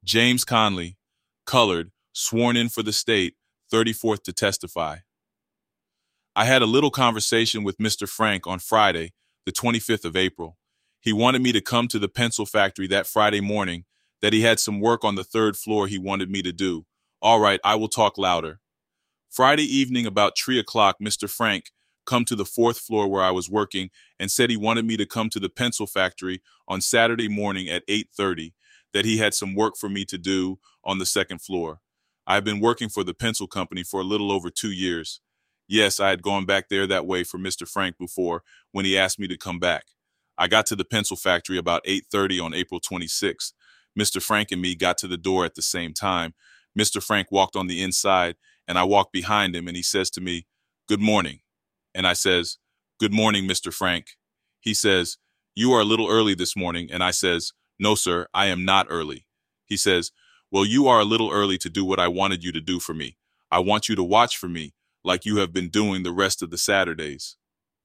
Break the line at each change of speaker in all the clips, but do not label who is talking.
James Conley, colored, sworn in for the state, 34th to testify. I had a little conversation with Mr. Frank on Friday, the 25th of April. He wanted me to come to the pencil factory that Friday morning, that he had some work on the third floor he wanted me to do. All right, I will talk louder. Friday evening about 3 o'clock, Mr. Frank come to the fourth floor where I was working and said he wanted me to come to the pencil factory on Saturday morning at 8:30, that he had some work for me to do on the second floor. I have been working for the pencil company for a little over 2 years. Yes, I had gone back there that way for Mr. Frank before when he asked me to come back. I got to the pencil factory about 8:30 on April 26th. Mr. Frank and me got to the door at the same time. Mr. Frank walked on the inside and I walked behind him and he says to me, "Good morning." And I says, "Good morning, Mr. Frank." He says, "You are a little early this morning." And I says, "No, sir, I am not early." He says, "Well, you are a little early to do what I wanted you to do for me. I want you to watch for me like you have been doing the rest of the Saturdays."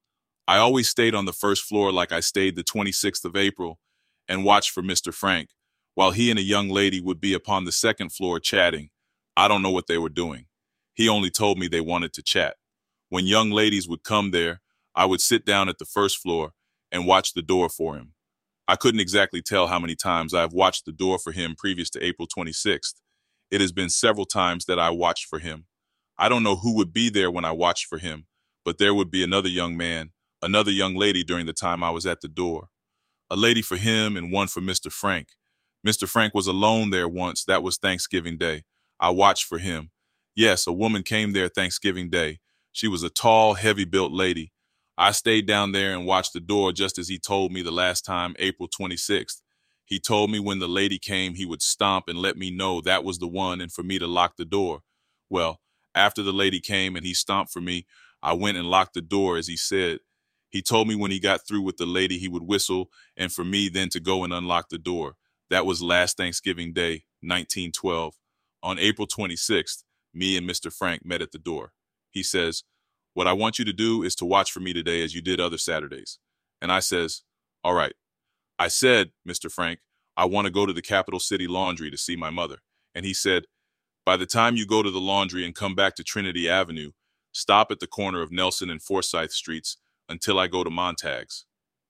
I always stayed on the first floor like I stayed the 26th of April and watched for Mr. Frank, while he and a young lady would be upon the second floor chatting. I don't know what they were doing. He only told me they wanted to chat. When young ladies would come there, I would sit down at the first floor and watch the door for him. I couldn't exactly tell how many times I have watched the door for him previous to April 26th. It has been several times that I watched for him. I don't know who would be there when I watched for him, but there would be another young man, another young lady during the time I was at the door. A lady for him and one for Mr. Frank. Mr. Frank was alone there once. That was Thanksgiving Day. I watched for him. Yes, a woman came there Thanksgiving Day. She was a tall, heavy-built lady. I stayed down there and watched the door just as he told me the last time, April 26th. He told me when the lady came, he would stomp and let me know that was the one and for me to lock the door. Well, after the lady came and he stomped for me, I went and locked the door as he said. He told me when he got through with the lady, he would whistle and for me then to go and unlock the door. That was last Thanksgiving Day, 1912. On April 26th, me and Mr. Frank met at the door. He says, "What I want you to do is to watch for me today as you did other Saturdays." And I says, "All right." I said, "Mr. Frank, I want to go to the Capital City Laundry to see my mother." And he said, "By the time you go to the laundry and come back to Trinity Avenue, stop at the corner of Nelson and Forsyth Streets until I go to Montag's."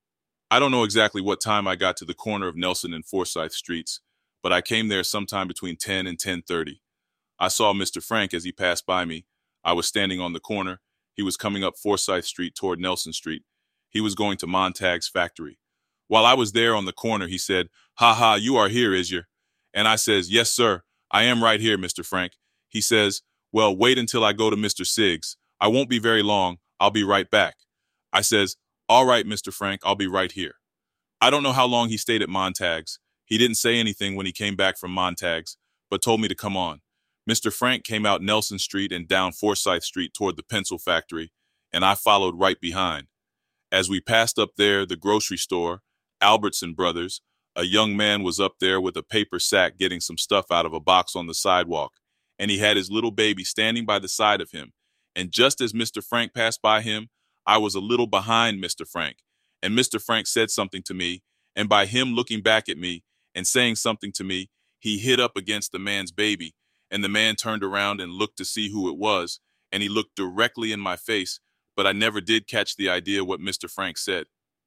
I don't know exactly what time I got to the corner of Nelson and Forsyth Streets, but I came there sometime between 10 and 10:30. I saw Mr. Frank as he passed by me. I was standing on the corner. He was coming up Forsyth Street toward Nelson Street. He was going to Montag's factory. While I was there on the corner, he said, "Ha ha, you are here, is you?" And I says, "Yes, sir, I am right here, Mr. Frank." He says, "Well, wait until I go to Mr. Siggs. I won't be very long. I'll be right back." I says, "All right, Mr. Frank, I'll be right here." I don't know how long he stayed at Montag's. He didn't say anything when he came back from Montag's, but told me to come on. Mr. Frank came out Nelson Street and down Forsyth Street toward the pencil factory, and I followed right behind. As we passed up there, the grocery store, Albertson Brothers, a young man was up there with a paper sack getting some stuff out of a box on the sidewalk, and he had his little baby standing by the side of him. And just as Mr. Frank passed by him, I was a little behind Mr. Frank, and Mr. Frank said something to me, and by him looking back at me and saying something to me, he hit up against the man's baby, and the man turned around and looked to see who it was, and he looked directly in my face, but I never did catch the idea what Mr. Frank said.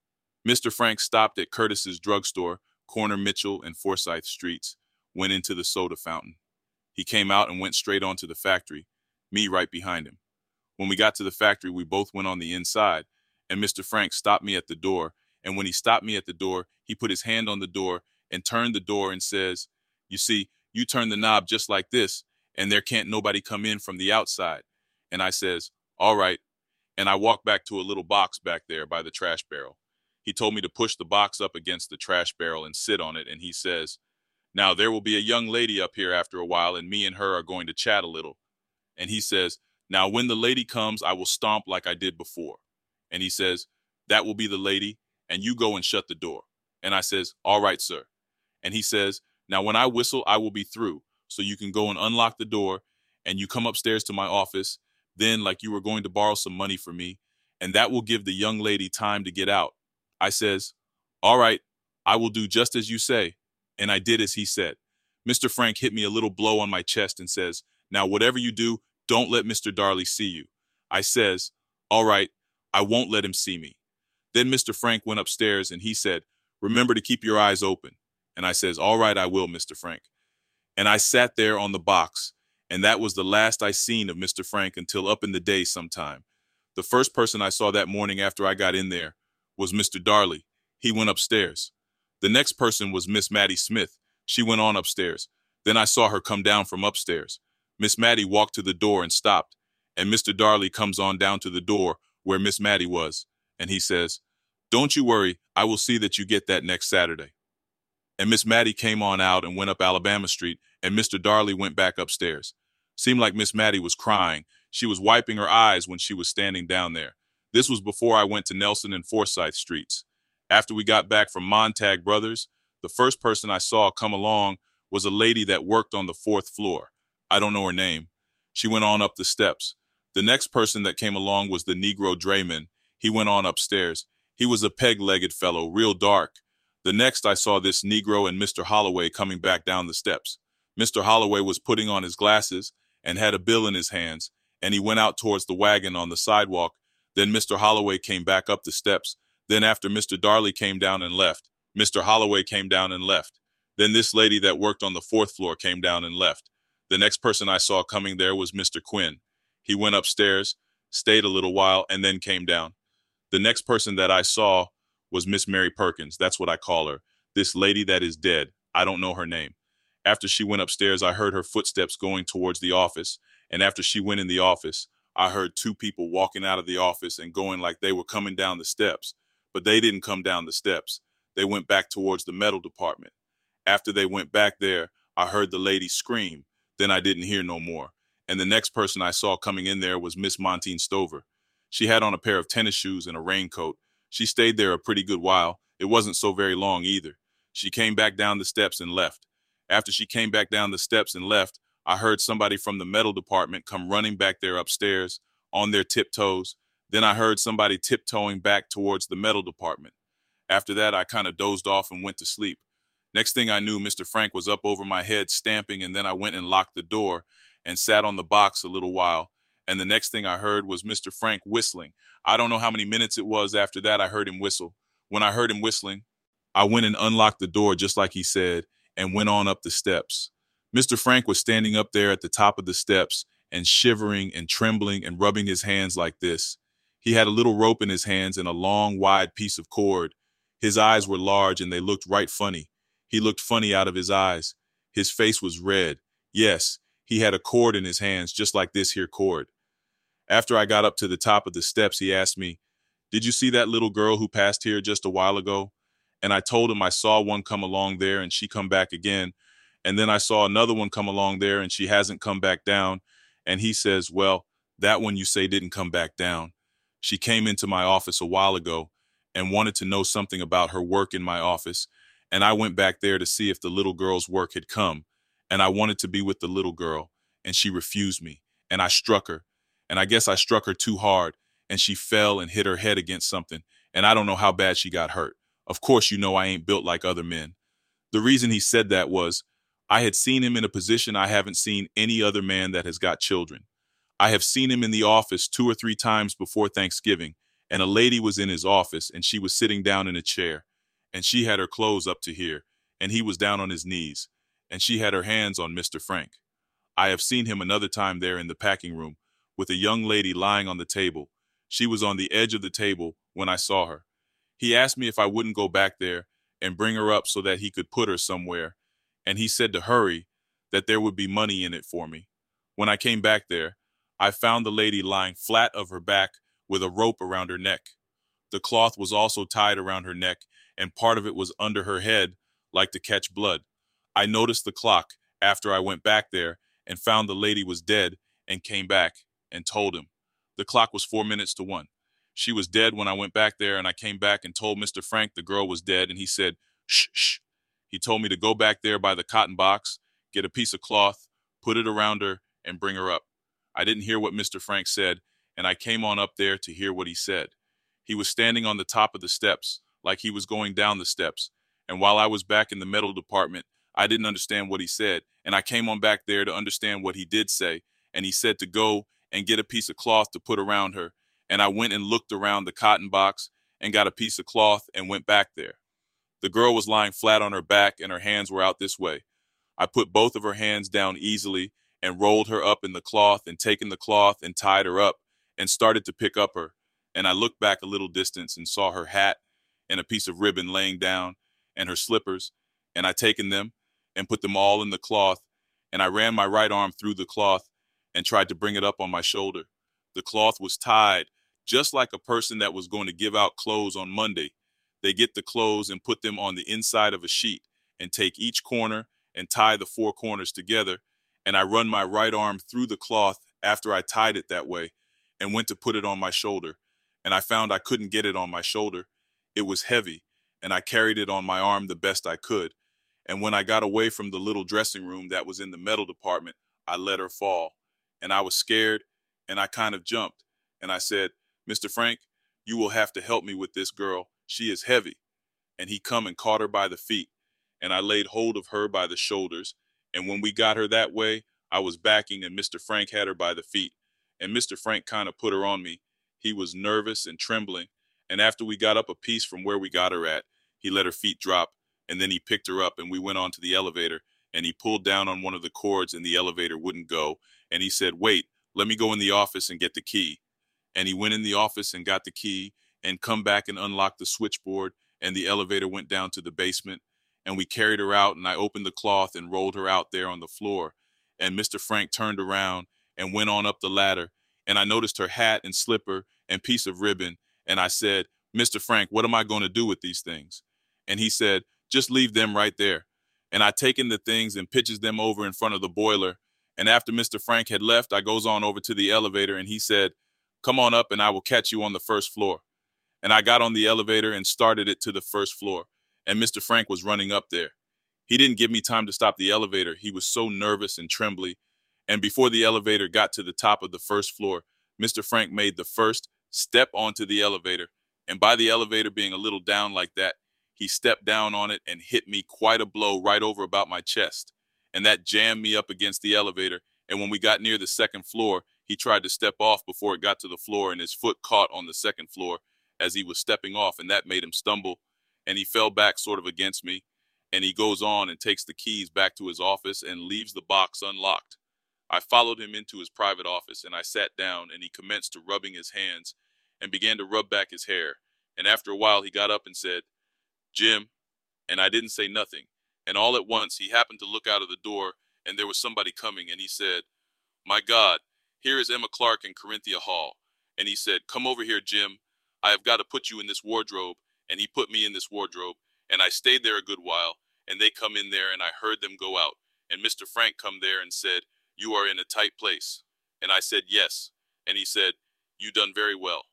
Mr. Frank stopped at Curtis's drugstore, corner Mitchell and Forsyth Streets, went into the soda fountain. He came out and went straight on to the factory, me right behind him. When we got to the factory, we both went on the inside, and Mr. Frank stopped me at the door, and when he stopped me at the door, he put his hand on the door and turned the door and says, "You see, you turn the knob just like this, and there can't nobody come in from the outside." And I says, "All right." And I walked back to a little box back there by the trash barrel. He told me to push the box up against the trash barrel and sit on it, and he says, "Now there will be a young lady up here after a while, and me and her are going to chat a little." And he says, "Now when the lady comes, I will stomp like I did before." And he says, "That will be the lady, and you go and shut the door." And I says, "All right, sir." And he says, "Now when I whistle, I will be through, so you can go and unlock the door, and you come upstairs to my office, then like you were going to borrow some money for me, and that will give the young lady time to get out." I says, "All right, I will do just as you say." And I did as he said. Mr. Frank hit me a little blow on my chest and says, "Now, whatever you do, don't let Mr. Darley see you." I says, "All right, I won't let him see me." Then Mr. Frank went upstairs and he said, "Remember to keep your eyes open." And I says, "All right, I will, Mr. Frank." And I sat there on the box, and that was the last I seen of Mr. Frank until up in the day sometime. The first person I saw that morning after I got in there was Mr. Darley. He went upstairs. The next person was Miss Maddie Smith. She went on upstairs. Then I saw her come down from upstairs. Miss Maddie walked to the door and stopped, and Mr. Darley comes on down to the door where Miss Maddie was, and he says, "Don't you worry, I will see that you get that next Saturday." And Miss Maddie came on out and went up Alabama Street, and Mr. Darley went back upstairs. Seemed like Miss Maddie was crying. She was wiping her eyes when she was standing down there. This was before I went to Nelson and Forsyth Streets. After we got back from Montag Brothers, the first person I saw come along was a lady that worked on the fourth floor. I don't know her name. She went on up the steps. The next person that came along was the Negro drayman. He went on upstairs. He was a peg-legged fellow, real dark. The next I saw this Negro and Mr. Holloway coming back down the steps. Mr. Holloway was putting on his glasses and had a bill in his hands, and he went out towards the wagon on the sidewalk. Then Mr. Holloway came back up the steps. Then after Mr. Darley came down and left, Mr. Holloway came down and left. Then this lady that worked on the fourth floor came down and left. The next person I saw coming there was Mr. Quinn. He went upstairs, stayed a little while, and then came down. The next person that I saw was Miss Mary Perkins. That's what I call her. This lady that is dead. I don't know her name. After she went upstairs, I heard her footsteps going towards the office. And after she went in the office, I heard two people walking out of the office and going like they were coming down the steps. But they didn't come down the steps. They went back towards the metal department. After they went back there, I heard the lady scream. Then I didn't hear no more. And the next person I saw coming in there was Miss Montine Stover. She had on a pair of tennis shoes and a raincoat. She stayed there a pretty good while. It wasn't so very long either. She came back down the steps and left. After she came back down the steps and left, I heard somebody from the metal department come running back there upstairs on their tiptoes. Then I heard somebody tiptoeing back towards the metal department. After that, I kind of dozed off and went to sleep. Next thing I knew, Mr. Frank was up over my head stamping, and then I went and locked the door and sat on the box a little while. And the next thing I heard was Mr. Frank whistling. I don't know how many minutes it was after that I heard him whistle. When I heard him whistling, I went and unlocked the door just like he said and went on up the steps. Mr. Frank was standing up there at the top of the steps and shivering and trembling and rubbing his hands like this. He had a little rope in his hands and a long, wide piece of cord. His eyes were large and they looked right funny. He looked funny out of his eyes. His face was red. Yes, he had a cord in his hands just like this here cord. After I got up to the top of the steps, he asked me, "Did you see that little girl who passed here just a while ago?" And I told him I saw one come along there and she come back again. And then I saw another one come along there and she hasn't come back down. And he says, "Well, that one you say didn't come back down. She came into my office a while ago and wanted to know something about her work in my office. And I went back there to see if the little girl's work had come. And I wanted to be with the little girl. And she refused me. And I struck her. And I guess I struck her too hard. And she fell and hit her head against something. And I don't know how bad she got hurt. Of course, you know I ain't built like other men." The reason he said that was I had seen him in a position I haven't seen any other man that has got children. I have seen him in the office 2 or 3 times before Thanksgiving, and a lady was in his office, and she was sitting down in a chair, and she had her clothes up to here, and he was down on his knees, and she had her hands on Mr. Frank. I have seen him another time there in the packing room with a young lady lying on the table. She was on the edge of the table when I saw her. He asked me if I wouldn't go back there and bring her up so that he could put her somewhere, and he said to hurry, that there would be money in it for me. When I came back there, I found the lady lying flat of her back with a rope around her neck. The cloth was also tied around her neck, and part of it was under her head, like to catch blood. I noticed the clock after I went back there and found the lady was dead and came back and told him. The clock was 4 minutes to 1. She was dead when I went back there, and I came back and told Mr. Frank the girl was dead, and he said, "Shh, shh." He told me to go back there by the cotton box, get a piece of cloth, put it around her, and bring her up. I didn't hear what Mr. Frank said, and I came on up there to hear what he said. He was standing on the top of the steps, like he was going down the steps, and while I was back in the metal department, I didn't understand what he said. And I came on back there to understand what he did say. And he said to go and get a piece of cloth to put around her. And I went and looked around the cotton box and got a piece of cloth and went back there. The girl was lying flat on her back and her hands were out this way. I put both of her hands down easily and rolled her up in the cloth and taken the cloth and tied her up and started to pick up her. And I looked back a little distance and saw her hat and a piece of ribbon laying down and her slippers. And I taken them and put them all in the cloth. And I ran my right arm through the cloth and tried to bring it up on my shoulder. The cloth was tied just like a person that was going to give out clothes on Monday. They get the clothes and put them on the inside of a sheet and take each corner and tie the four corners together. And I run my right arm through the cloth after I tied it that way and went to put it on my shoulder. And I found I couldn't get it on my shoulder. It was heavy, and I carried it on my arm the best I could. And when I got away from the little dressing room that was in the metal department, I let her fall. And I was scared, and I kind of jumped. And I said, "Mr. Frank, you will have to help me with this girl. She is heavy." And he come and caught her by the feet. And I laid hold of her by the shoulders. And when we got her that way, I was backing, and Mr. Frank had her by the feet. And Mr. Frank kind of put her on me. He was nervous and trembling. And after we got up a piece from where we got her at, he let her feet drop. And then he picked her up, and we went on to the elevator. And he pulled down on one of the cords, and the elevator wouldn't go. And he said, "Wait, let me go in the office and get the key." And he went in the office and got the key and come back and unlocked the switchboard. And the elevator went down to the basement. And we carried her out, and I opened the cloth and rolled her out there on the floor. And Mr. Frank turned around and went on up the ladder. And I noticed her hat and slipper and piece of ribbon. And I said, "Mr. Frank, what am I going to do with these things?" And he said, "Just leave them right there." And I taken the things and pitches them over in front of the boiler. And after Mr. Frank had left, I goes on over to the elevator, and he said, "Come on up and I will catch you on the first floor." And I got on the elevator and started it to the first floor. And Mr. Frank was running up there. He didn't give me time to stop the elevator. He was so nervous and trembly. And before the elevator got to the top of the first floor, Mr. Frank made the first step onto the elevator. And by the elevator being a little down like that, he stepped down on it and hit me quite a blow right over about my chest. And that jammed me up against the elevator. And when we got near the second floor, he tried to step off before it got to the floor, and his foot caught on the second floor as he was stepping off, and that made him stumble. And he fell back sort of against me. And he goes on and takes the keys back to his office and leaves the box unlocked. I followed him into his private office, and I sat down, and he commenced to rubbing his hands and began to rub back his hair. And after a while, he got up and said, "Jim," and I didn't say nothing. And all at once, he happened to look out of the door, and there was somebody coming, and he said, "My God, here is Emma Clark in Corinthia Hall." And he said, "Come over here, Jim. I have got to put you in this wardrobe." And he put me in this wardrobe, and I stayed there a good while, and they come in there, and I heard them go out. And Mr. Frank come there and said, "You are in a tight place." And I said, "Yes." And he said, "You done very well."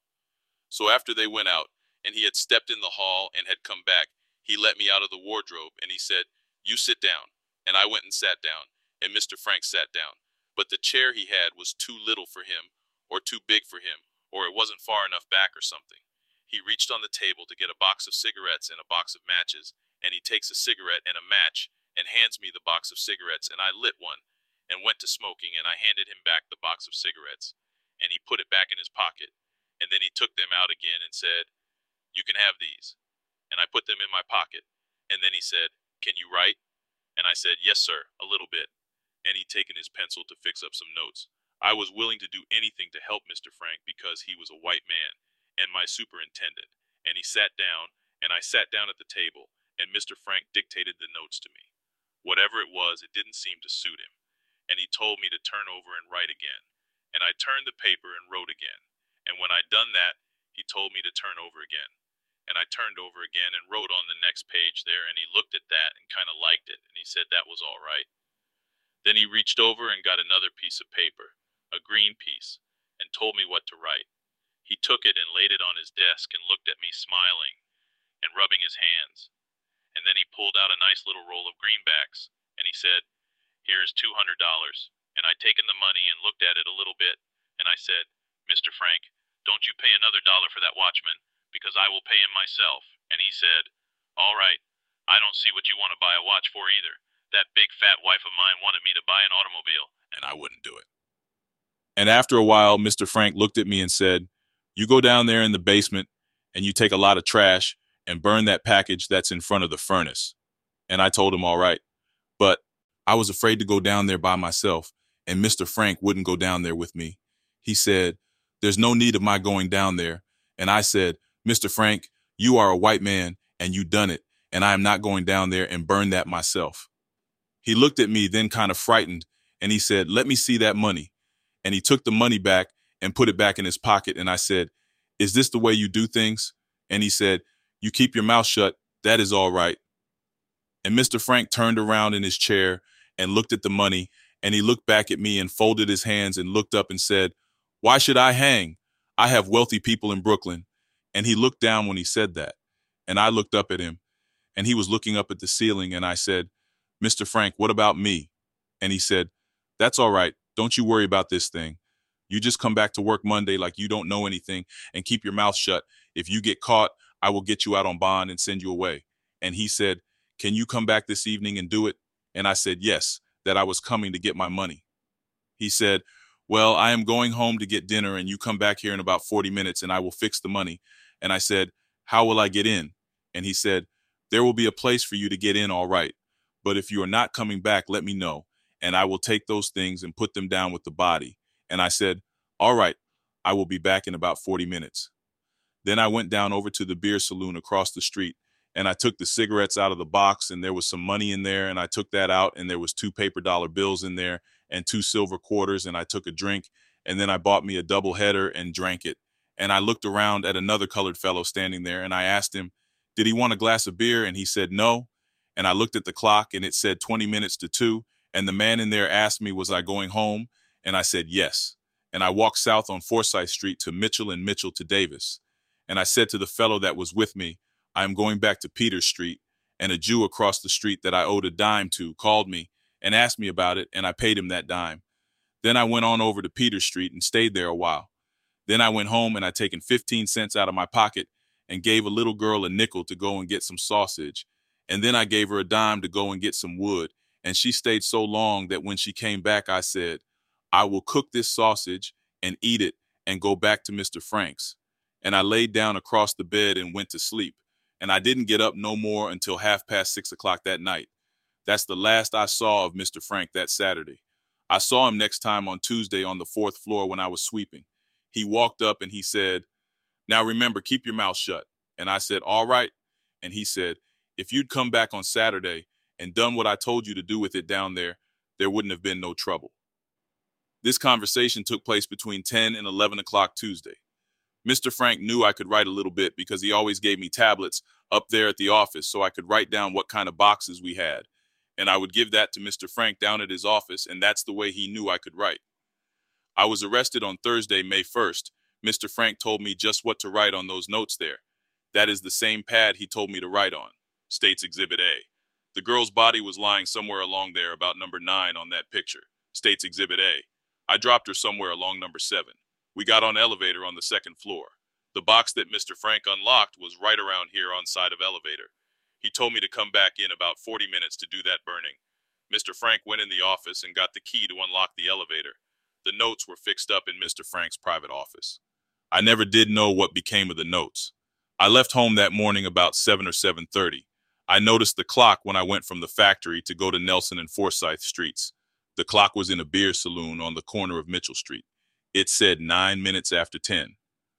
So after they went out, and he had stepped in the hall and had come back, he let me out of the wardrobe, and he said, "You sit down." And I went and sat down, and Mr. Frank sat down. But the chair he had was too little for him, or too big for him, or it wasn't far enough back or something. He reached on the table to get a box of cigarettes and a box of matches, and he takes a cigarette and a match and hands me the box of cigarettes, and I lit one and went to smoking, and I handed him back the box of cigarettes, and he put it back in his pocket, and then he took them out again and said, "You can have these." And I put them in my pocket, and then he said, "Can you write?" And I said, "Yes, sir, a little bit." And he'd taken his pencil to fix up some notes. I was willing to do anything to help Mr. Frank because he was a white man and my superintendent. And he sat down, and I sat down at the table, and Mr. Frank dictated the notes to me. Whatever it was, it didn't seem to suit him. And he told me to turn over and write again. And I turned the paper and wrote again. And when I'd done that, he told me to turn over again. And I turned over again and wrote on the next page there, and he looked at that and kind of liked it, and he said that was all right. Then he reached over and got another piece of paper, a green piece, and told me what to write. He took it and laid it on his desk and looked at me smiling and rubbing his hands. And then he pulled out a nice little roll of greenbacks, and he said, "Here is $200. And I'd taken the money and looked at it a little bit, and I said, "Mr. Frank, don't you pay another dollar for that watchman, because I will pay him myself." And he said, "All right, I don't see what you want to buy a watch for either, That big fat wife of mine wanted me to buy an automobile, and I wouldn't do it. And after a while, Mr. Frank looked at me and said, "You go down there in the basement and you take a lot of trash and burn that package that's in front of the furnace." And I told him, all right. But I was afraid to go down there by myself, and Mr. Frank wouldn't go down there with me. He said, "There's no need of my going down there." And I said, "Mr. Frank, you are a white man and you done it, and I am not going down there and burn that myself." He looked at me, then kind of frightened, and he said, "Let me see that money." And he took the money back and put it back in his pocket. And I said, "Is this the way you do things?" And he said, "You keep your mouth shut. That is all right." And Mr. Frank turned around in his chair and looked at the money, and he looked back at me and folded his hands and looked up and said, "Why should I hang? I have wealthy people in Brooklyn." And he looked down when he said that. And I looked up at him, and he was looking up at the ceiling, and I said, "Mr. Frank, what about me?" And he said, "That's all right. Don't you worry about this thing. You just come back to work Monday like you don't know anything and keep your mouth shut. If you get caught, I will get you out on bond and send you away." And he said, "Can you come back this evening and do it?" And I said, yes, that I was coming to get my money. He said, "Well, I am going home to get dinner and you come back here in about 40 minutes and I will fix the money." And I said, "How will I get in?" And he said, "There will be a place for you to get in, all right. But if you are not coming back, let me know, and I will take those things and put them down with the body." And I said, "All right, I will be back in about 40 minutes. Then I went down over to the beer saloon across the street, and I took the cigarettes out of the box, and there was some money in there, and I took that out, and there was two paper dollar bills in there and two silver quarters, and I took a drink, and then I bought me a double header and drank it. And I looked around at another colored fellow standing there, and I asked him, did he want a glass of beer? And he said no. And I looked at the clock, and it said 20 minutes to 2, and the man in there asked me, was I going home? And I said yes. And I walked south on Forsyth Street to Mitchell and Mitchell to Davis. And I said to the fellow that was with me, I am going back to Peters Street. And a Jew across the street that I owed a dime to called me and asked me about it, and I paid him that dime. Then I went on over to Peters Street and stayed there a while. Then I went home and I taken 15 cents out of my pocket and gave a little girl a nickel to go and get some sausage. And then I gave her a dime to go and get some wood. And she stayed so long that when she came back, I said, I will cook this sausage and eat it and go back to Mr. Frank's. And I laid down across the bed and went to sleep. And I didn't get up no more until 6:30 that night. That's the last I saw of Mr. Frank that Saturday. I saw him next time on Tuesday on the 4th floor when I was sweeping. He walked up and he said, now remember, keep your mouth shut. And I said, all right. And he said, if you'd come back on Saturday and done what I told you to do with it down there wouldn't have been no trouble. This conversation took place between 10 and 11 o'clock Tuesday. Mr. Frank knew I could write a little bit because he always gave me tablets up there at the office so I could write down what kind of boxes we had. And I would give that to Mr. Frank down at his office, and that's the way he knew I could write. I was arrested on Thursday, May 1st. Mr. Frank told me just what to write on those notes there. That is the same pad he told me to write on. States Exhibit A. The girl's body was lying somewhere along there about number 9 on that picture. States Exhibit A. I dropped her somewhere along number 7. We got on elevator on the 2nd floor. The box that Mr. Frank unlocked was right around here on side of elevator. He told me to come back in about 40 minutes to do that burning. Mr. Frank went in the office and got the key to unlock the elevator. The notes were fixed up in Mr. Frank's private office. I never did know what became of the notes. I left home that morning about 7 or 7:30. I noticed the clock when I went from the factory to go to Nelson and Forsyth Streets. The clock was in a beer saloon on the corner of Mitchell Street. It said 9 minutes after 10.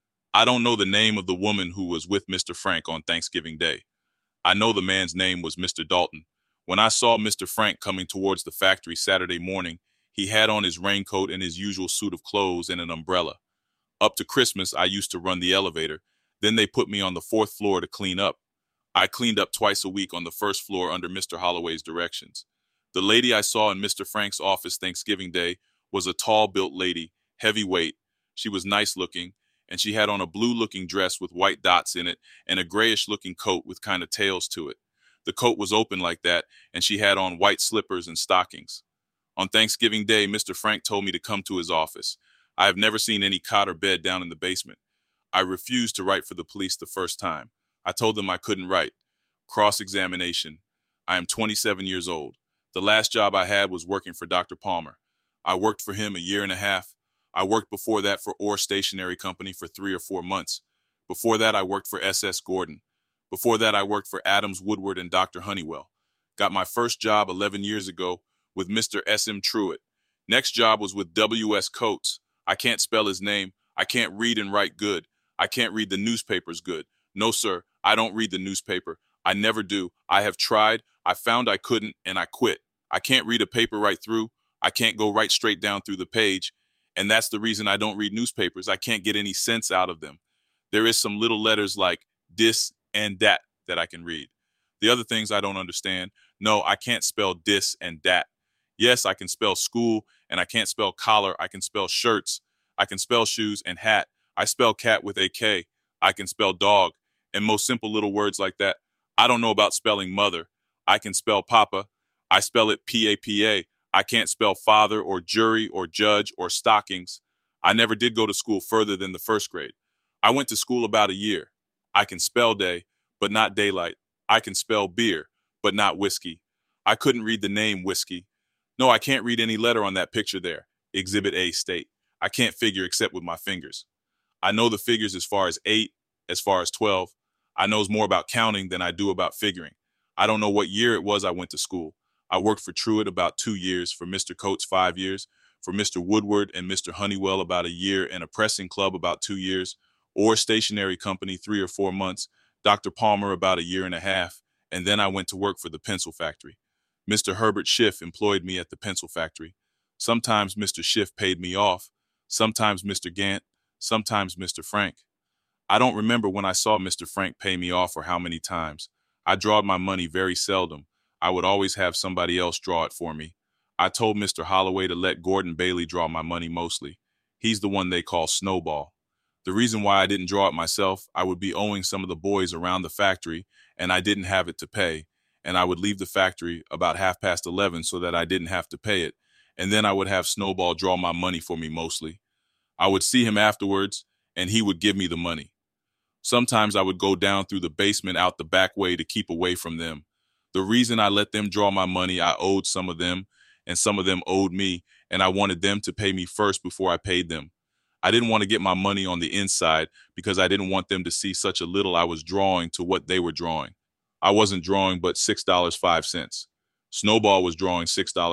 I don't know the name of the woman who was with Mr. Frank on Thanksgiving Day. I know the man's name was Mr. Dalton. When I saw Mr. Frank coming towards the factory Saturday morning, he had on his raincoat and his usual suit of clothes and an umbrella. Up to Christmas, I used to run the elevator. Then they put me on the 4th floor to clean up. I cleaned up twice a week on the 1st floor under Mr. Holloway's directions. The lady I saw in Mr. Frank's office Thanksgiving Day was a tall-built lady, heavyweight. She was nice-looking, and she had on a blue-looking dress with white dots in it and a grayish-looking coat with kind of tails to it. The coat was open like that, and she had on white slippers and stockings. On Thanksgiving Day, Mr. Frank told me to come to his office. I have never seen any cot or bed down in the basement. I refused to write for the police the first time. I told them I couldn't write. Cross-examination. I am 27 years old. The last job I had was working for Dr. Palmer. I worked for him a year and a half. I worked before that for Orr Stationery Company for 3 or 4 months. Before that, I worked for S.S. Gordon. Before that, I worked for Adams Woodward and Dr. Honeywell. Got my first job 11 years ago with Mr. S.M. Truitt. Next job was with W.S. Coates. I can't spell his name. I can't read and write good. I can't read the newspapers good. No, sir, I don't read the newspaper. I never do. I have tried. I found I couldn't, and I quit. I can't read a paper right through. I can't go right straight down through the page. And that's the reason I don't read newspapers. I can't get any sense out of them. There is some little letters like dis and that I can read. The other things I don't understand. No, I can't spell dis and dat. Yes, I can spell school, and I can't spell collar. I can spell shirts. I can spell shoes and hat. I spell cat with a K. I can spell dog, and most simple little words like that. I don't know about spelling mother. I can spell papa. I spell it P-A-P-A. I can't spell father or jury or judge or stockings. I never did go to school further than the first grade. I went to school about a year. I can spell day, but not daylight. I can spell beer, but not whiskey. I couldn't read the name whiskey. No, I can't read any letter on that picture there. Exhibit A state. I can't figure except with my fingers. I know the figures as far as 8, as far as 12. I knows more about counting than I do about figuring. I don't know what year it was I went to school. I worked for Truitt about 2 years, for Mr. Coates 5 years, for Mr. Woodward and Mr. Honeywell about a year, and a pressing club about 2 years, Orr Stationery Company 3 or 4 months, Dr. Palmer about a year and a half, and then I went to work for the pencil factory. Mr. Herbert Schiff employed me at the pencil factory. Sometimes Mr. Schiff paid me off, sometimes Mr. Gant, sometimes Mr. Frank. I don't remember when I saw Mr. Frank pay me off or how many times. I drawed my money very seldom. I would always have somebody else draw it for me. I told Mr. Holloway to let Gordon Bailey draw my money mostly. He's the one they call Snowball. The reason why I didn't draw it myself, I would be owing some of the boys around the factory, and I didn't have it to pay, and I would leave the factory about 11:30 so that I didn't have to pay it, and then I would have Snowball draw my money for me mostly. I would see him afterwards, and he would give me the money. Sometimes I would go down through the basement out the back way to keep away from them. The reason I let them draw my money, I owed some of them, and some of them owed me, and I wanted them to pay me first before I paid them. I didn't want to get my money on the inside because I didn't want them to see such a little I was drawing to what they were drawing. I wasn't drawing but $6.05. Snowball was drawing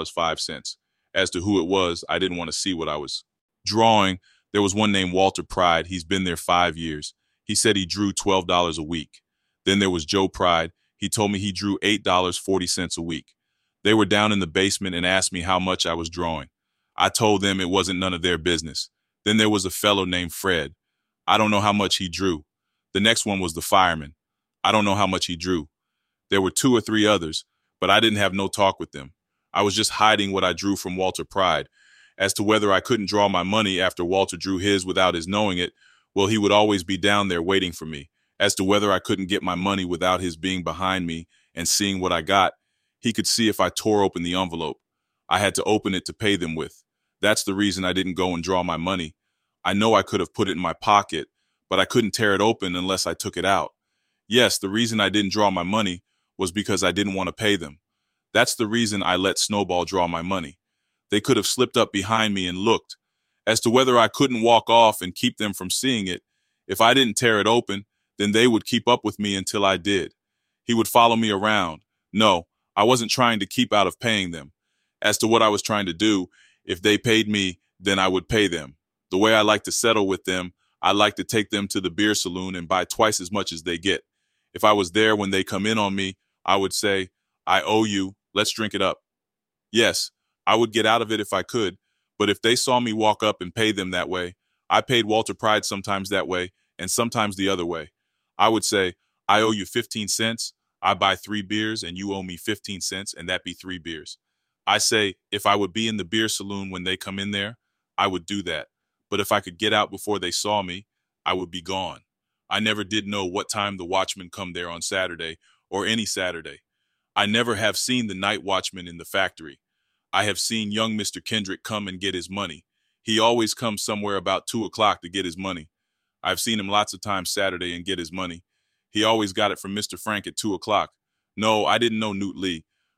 $6.05. As to who it was, I didn't want to see what I was drawing. There was one named Walter Pride. He's been there 5 years. He said he drew $12 a week. Then there was Joe Pride. He told me he drew $8.40 a week. They were down in the basement and asked me how much I was drawing. I told them it wasn't none of their business. Then there was a fellow named Fred. I don't know how much he drew. The next one was the fireman. I don't know how much he drew. There were 2 or 3 others, but I didn't have no talk with them. I was just hiding what I drew from Walter Pride. As to whether I couldn't draw my money after Walter drew his without his knowing it, well, he would always be down there waiting for me. As to whether I couldn't get my money without his being behind me and seeing what I got, he could see if I tore open the envelope. I had to open it to pay them with. That's the reason I didn't go and draw my money. I know I could have put it in my pocket, but I couldn't tear it open unless I took it out. Yes, the reason I didn't draw my money was because I didn't want to pay them. That's the reason I let Snowball draw my money. They could have slipped up behind me and looked. As to whether I couldn't walk off and keep them from seeing it, if I didn't tear it open, then they would keep up with me until I did. He would follow me around. No, I wasn't trying to keep out of paying them. As to what I was trying to do, if they paid me, then I would pay them. The way I like to settle with them, I like to take them to the beer saloon and buy twice as much as they get. If I was there when they come in on me, I would say, I owe you, let's drink it up. Yes, I would get out of it if I could, but if they saw me walk up and pay them that way, I paid Walter Pride sometimes that way and sometimes the other way. I would say, I owe you 15 cents, I buy 3 beers and you owe me 15 cents and that be 3 beers. I say, if I would be in the beer saloon when they come in there, I would do that. But if I could get out before they saw me, I would be gone. I never did know what time the watchman come there on Saturday or any Saturday. I never have seen the night watchman in the factory. I have seen young Mr. Kendrick come and get his money. He always comes somewhere about 2 o'clock to get his money. I've seen him lots of times Saturday and get his money. He always got it from Mr. Frank at 2 o'clock. No, I didn't know Newt Lee.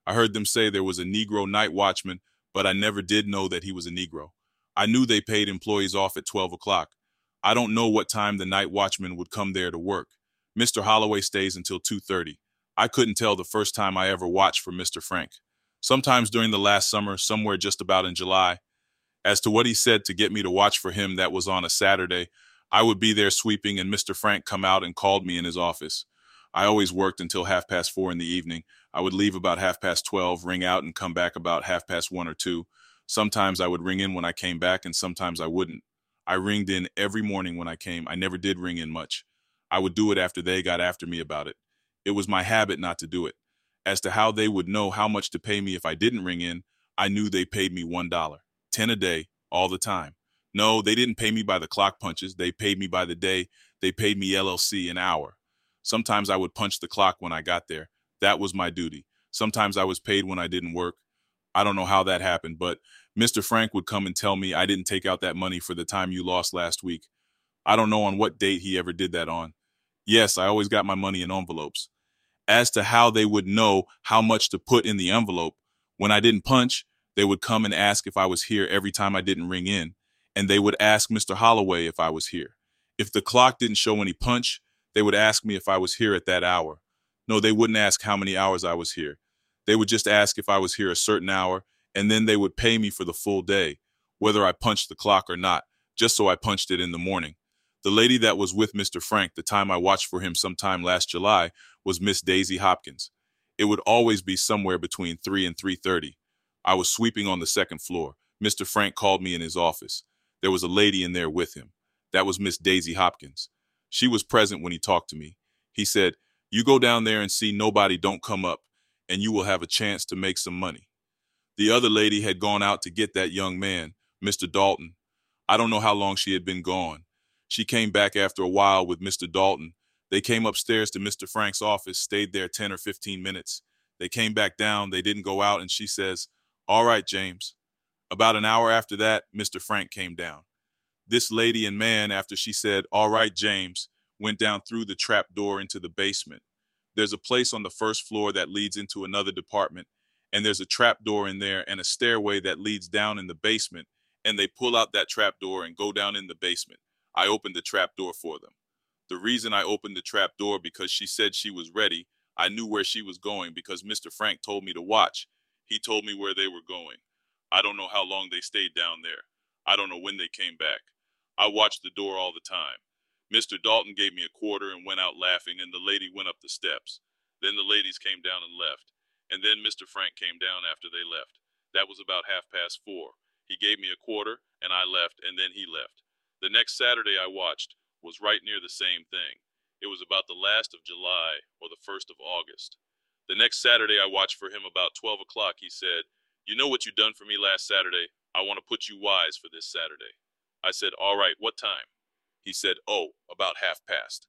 I heard them say there was a Negro night watchman, but I never did know that he was a Negro. I knew they paid employees off at 12 o'clock. I don't know what time the night watchman would come there to work. Mr. Holloway stays until 2:30. I couldn't tell the first time I ever watched for Mr. Frank. Sometimes during the last summer, somewhere just about in July. As to what he said to get me to watch for him, that was on a Saturday. I would be there sweeping and Mr. Frank come out and called me in his office. I always worked until 4:30 in the evening. I would leave about 12:30, ring out and come back about 1:30 or 2. Sometimes I would ring in when I came back and sometimes I wouldn't. I ringed in every morning when I came. I never did ring in much. I would do it after they got after me about it. It was my habit not to do it. As to how they would know how much to pay me if I didn't ring in, I knew they paid me $1, 10 a day, all the time. No, they didn't pay me by the clock punches. They paid me by the day. They paid me LLC an hour. Sometimes I would punch the clock when I got there. That was my duty. Sometimes I was paid when I didn't work. I don't know how that happened, but Mr. Frank would come and tell me I didn't take out that money for the time you lost last week. I don't know on what date he ever did that on. Yes, I always got my money in envelopes. As to how they would know how much to put in the envelope, when I didn't punch, they would come and ask if I was here every time I didn't ring in, and they would ask Mr. Holloway if I was here. If the clock didn't show any punch, they would ask me if I was here at that hour. No, they wouldn't ask how many hours I was here. They would just ask if I was here a certain hour, and then they would pay me for the full day, whether I punched the clock or not, just so I punched it in the morning. The lady that was with Mr. Frank the time I watched for him sometime last July was Miss Daisy Hopkins. It would always be somewhere between 3 and 3:30. I was sweeping on the second floor. Mr. Frank called me in his office. There was a lady in there with him. That was Miss Daisy Hopkins. She was present when he talked to me. He said, "You go down there and see nobody don't come up, and you will have a chance to make some money." The other lady had gone out to get that young man, Mr. Dalton. I don't know how long she had been gone. She came back after a while with Mr. Dalton. They came upstairs to Mr. Frank's office, stayed there 10 or 15 minutes. They came back down. They didn't go out, and she says, "All right, James." About an hour after that, Mr. Frank came down. This lady and man, after she said, "All right, James," went down through the trap door into the basement. There's a place on the first floor that leads into another department, and there's a trap door in there and a stairway that leads down in the basement, and they pull out that trap door and go down in the basement. I opened the trap door for them. The reason I opened the trap door because she said she was ready. I knew where she was going because Mr. Frank told me to watch. He told me where they were going. I don't know how long they stayed down there. I don't know when they came back. I watched the door all the time. Mr. Dalton gave me a quarter and went out laughing, and the lady went up the steps. Then the ladies came down and left. And then Mr. Frank came down after they left. That was about 4:30. He gave me a quarter, and I left, and then he left. The next Saturday I watched was right near the same thing. It was about the last of July or the 1st of August. The next Saturday I watched for him about 12 o'clock. He said, "You know what you done for me last Saturday? I want to put you wise for this Saturday." I said, "All right, what time?" He said, "Oh, about 1:30."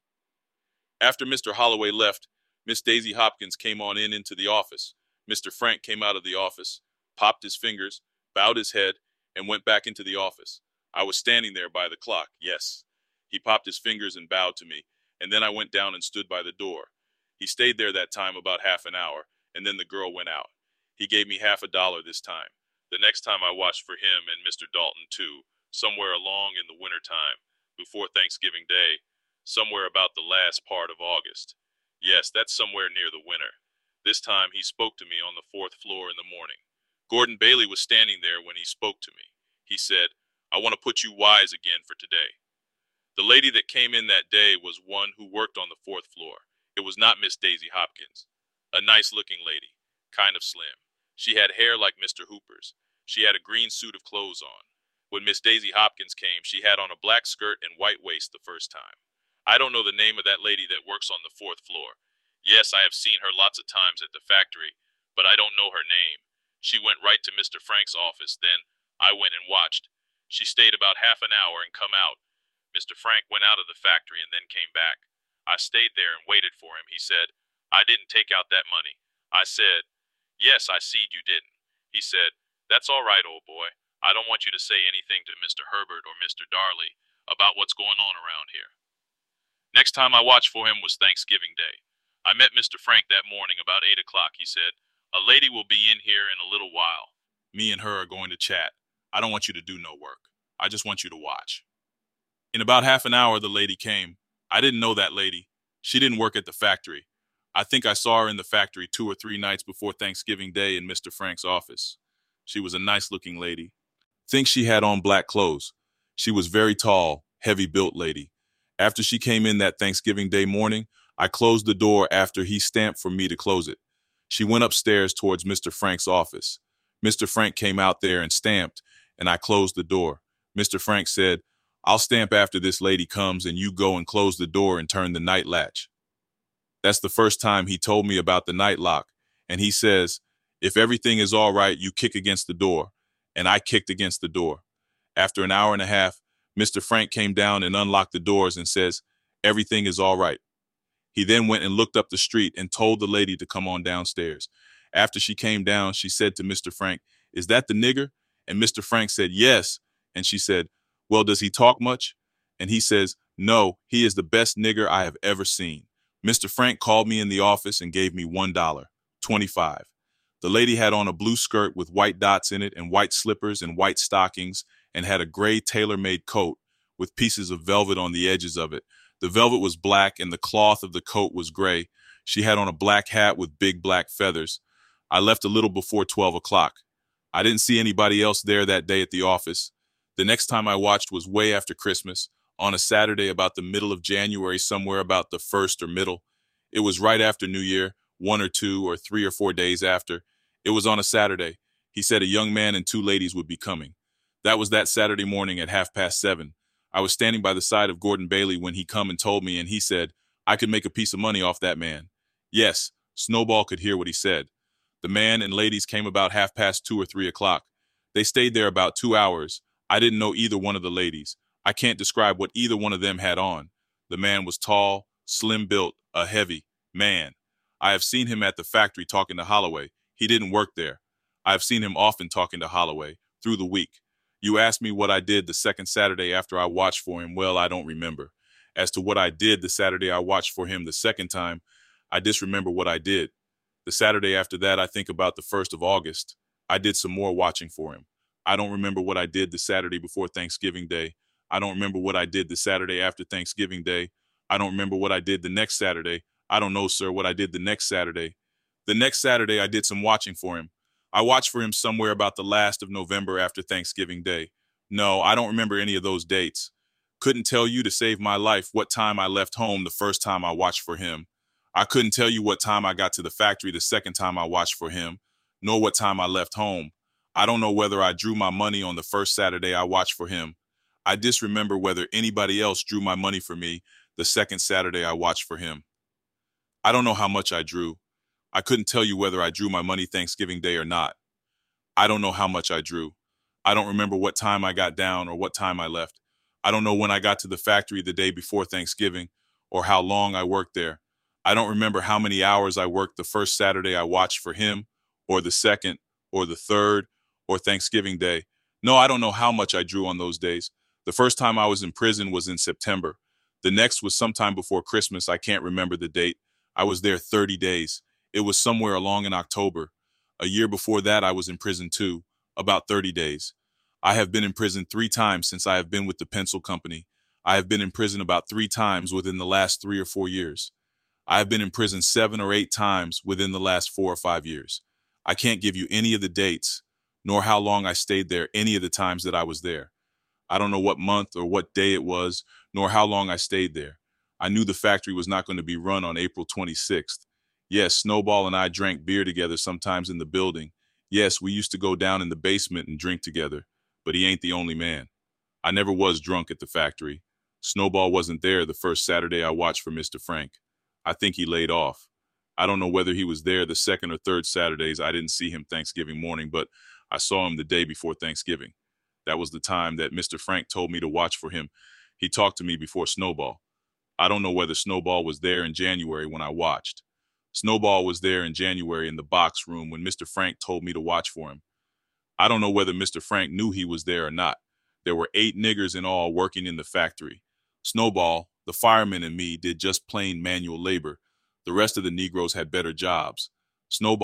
After Mr. Holloway left, Miss Daisy Hopkins came on in into the office. Mr. Frank came out of the office, popped his fingers, bowed his head, and went back into the office. I was standing there by the clock, yes. He popped his fingers and bowed to me, and then I went down and stood by the door. He stayed there that time about half an hour, and then the girl went out. He gave me $50 this time. The next time I watched for him and Mr. Dalton, too, somewhere along in the winter time, before Thanksgiving Day, somewhere about the last part of August. Yes, that's somewhere near the winter. This time he spoke to me on the 4th floor in the morning. Gordon Bailey was standing there when he spoke to me. He said, "I want to put you wise again for today." The lady that came in that day was one who worked on the 4th floor. It was not Miss Daisy Hopkins. A nice-looking lady, kind of slim. She had hair like Mr. Hooper's. She had a green suit of clothes on. When Miss Daisy Hopkins came, she had on a black skirt and white waist the first time. I don't know the name of that lady that works on the 4th floor. Yes, I have seen her lots of times at the factory, but I don't know her name. She went right to Mr. Frank's office, then I went and watched. She stayed about half an hour and come out. Mr. Frank went out of the factory and then came back. I stayed there and waited for him. He said, "I didn't take out that money." I said, "Yes, I seed you didn't." He said, "That's all right, old boy. I don't want you to say anything to Mr. Herbert or Mr. Darley about what's going on around here." Next time I watched for him was Thanksgiving Day. I met Mr. Frank that morning about 8 o'clock. He said, A lady will be in here in a little while. Me and her are going to chat. I don't want you to do no work. I just want you to watch. In about half an hour, the lady came. I didn't know that lady. She didn't work at the factory. I think I saw her in the factory 2 or 3 nights before Thanksgiving Day in Mr. Frank's office. She was a nice-looking lady. Think she had on black clothes. She was very tall, heavy-built lady. After she came in that Thanksgiving Day morning, I closed the door after he stamped for me to close it. She went upstairs towards Mr. Frank's office. Mr. Frank came out there and stamped, and I closed the door. Mr. Frank said, "I'll stamp after this lady comes and you go and close the door and turn the night latch." That's the first time he told me about the night lock. And he says, "If everything is all right, you kick against the door." And I kicked against the door. After an hour and a half, Mr. Frank came down and unlocked the doors and says, "Everything is all right." He then went and looked up the street and told the lady to come on downstairs. After she came down, she said to Mr. Frank, "Is that the nigger?" And Mr. Frank said, "Yes." And she said, "Well, does he talk much?" And he says, "No, he is the best nigger I have ever seen." Mr. Frank called me in the office and gave me $1, 25. The lady had on a blue skirt with white dots in it and white slippers and white stockings and had a gray tailor-made coat with pieces of velvet on the edges of it. The velvet was black and the cloth of the coat was gray. She had on a black hat with big black feathers. I left a little before 12 o'clock. I didn't see anybody else there that day at the office. The next time I watched was way after Christmas, on a Saturday about the middle of January, somewhere about the first or middle. It was right after New Year, 1 or 2 or 3 or 4 days after. It was on a Saturday. He said a young man and 2 ladies would be coming. That was that Saturday morning at 7:30. I was standing by the side of Gordon Bailey when he come and told me, and he said, I could make a piece of money off that man. Yes, Snowball could hear what he said. The man and ladies came about 2:30 or 3 o'clock. They stayed there about 2 hours. I didn't know either one of the ladies. I can't describe what either one of them had on. The man was tall, slim built, a heavy man. I have seen him at the factory talking to Holloway. He didn't work there. I have seen him often talking to Holloway through the week. You asked me what I did the second Saturday after I watched for him. Well, I don't remember. As to what I did the Saturday I watched for him the second time, I disremember what I did. The Saturday after that, I think about the 1st of August. I did some more watching for him. I don't remember what I did the Saturday before Thanksgiving Day. I don't remember what I did the Saturday after Thanksgiving Day. I don't remember what I did the next Saturday. I don't know, sir, what I did the next Saturday. The next Saturday, I did some watching for him. I watched for him somewhere about the last of November after Thanksgiving Day. No, I don't remember any of those dates. Couldn't tell you to save my life what time I left home the first time I watched for him. I couldn't tell you what time I got to the factory the second time I watched for him, nor what time I left home. I don't know whether I drew my money on the first Saturday I watched for him. I disremember whether anybody else drew my money for me the second Saturday I watched for him. I don't know how much I drew. I couldn't tell you whether I drew my money Thanksgiving Day or not. I don't know how much I drew. I don't remember what time I got down or what time I left. I don't know when I got to the factory the day before Thanksgiving or how long I worked there. I don't remember how many hours I worked the first Saturday I watched for him, or the second, or the third, or Thanksgiving Day. No, I don't know how much I drew on those days. The first time I was in prison was in September. The next was sometime before Christmas. I can't remember the date. I was there 30 days. It was somewhere along in October. A year before that, I was in prison too, about 30 days. I have been in prison 3 times since I have been with the pencil company. I have been in prison about 3 times within the last 3 or 4 years. I have been in prison 7 or 8 times within the last 4 or 5 years. I can't give you any of the dates, nor how long I stayed there any of the times that I was there. I don't know what month or what day it was, nor how long I stayed there. I knew the factory was not going to be run on April 26th. Yes, Snowball and I drank beer together sometimes in the building. Yes, we used to go down in the basement and drink together, but he ain't the only man. I never was drunk at the factory. Snowball wasn't there the first Saturday I watched for Mr. Frank. I think he laid off. I don't know whether he was there the second or third Saturdays. I didn't see him Thanksgiving morning, but I saw him the day before Thanksgiving. That was the time that Mr. Frank told me to watch for him. He talked to me before Snowball. I don't know whether Snowball was there in January when I watched. Snowball was there in January in the box room when Mr. Frank told me to watch for him. I don't know whether Mr. Frank knew he was there or not. There were 8 niggers in all working in the factory. Snowball, the fireman, and me did just plain manual labor. The rest of the Negroes had better jobs. Snowball,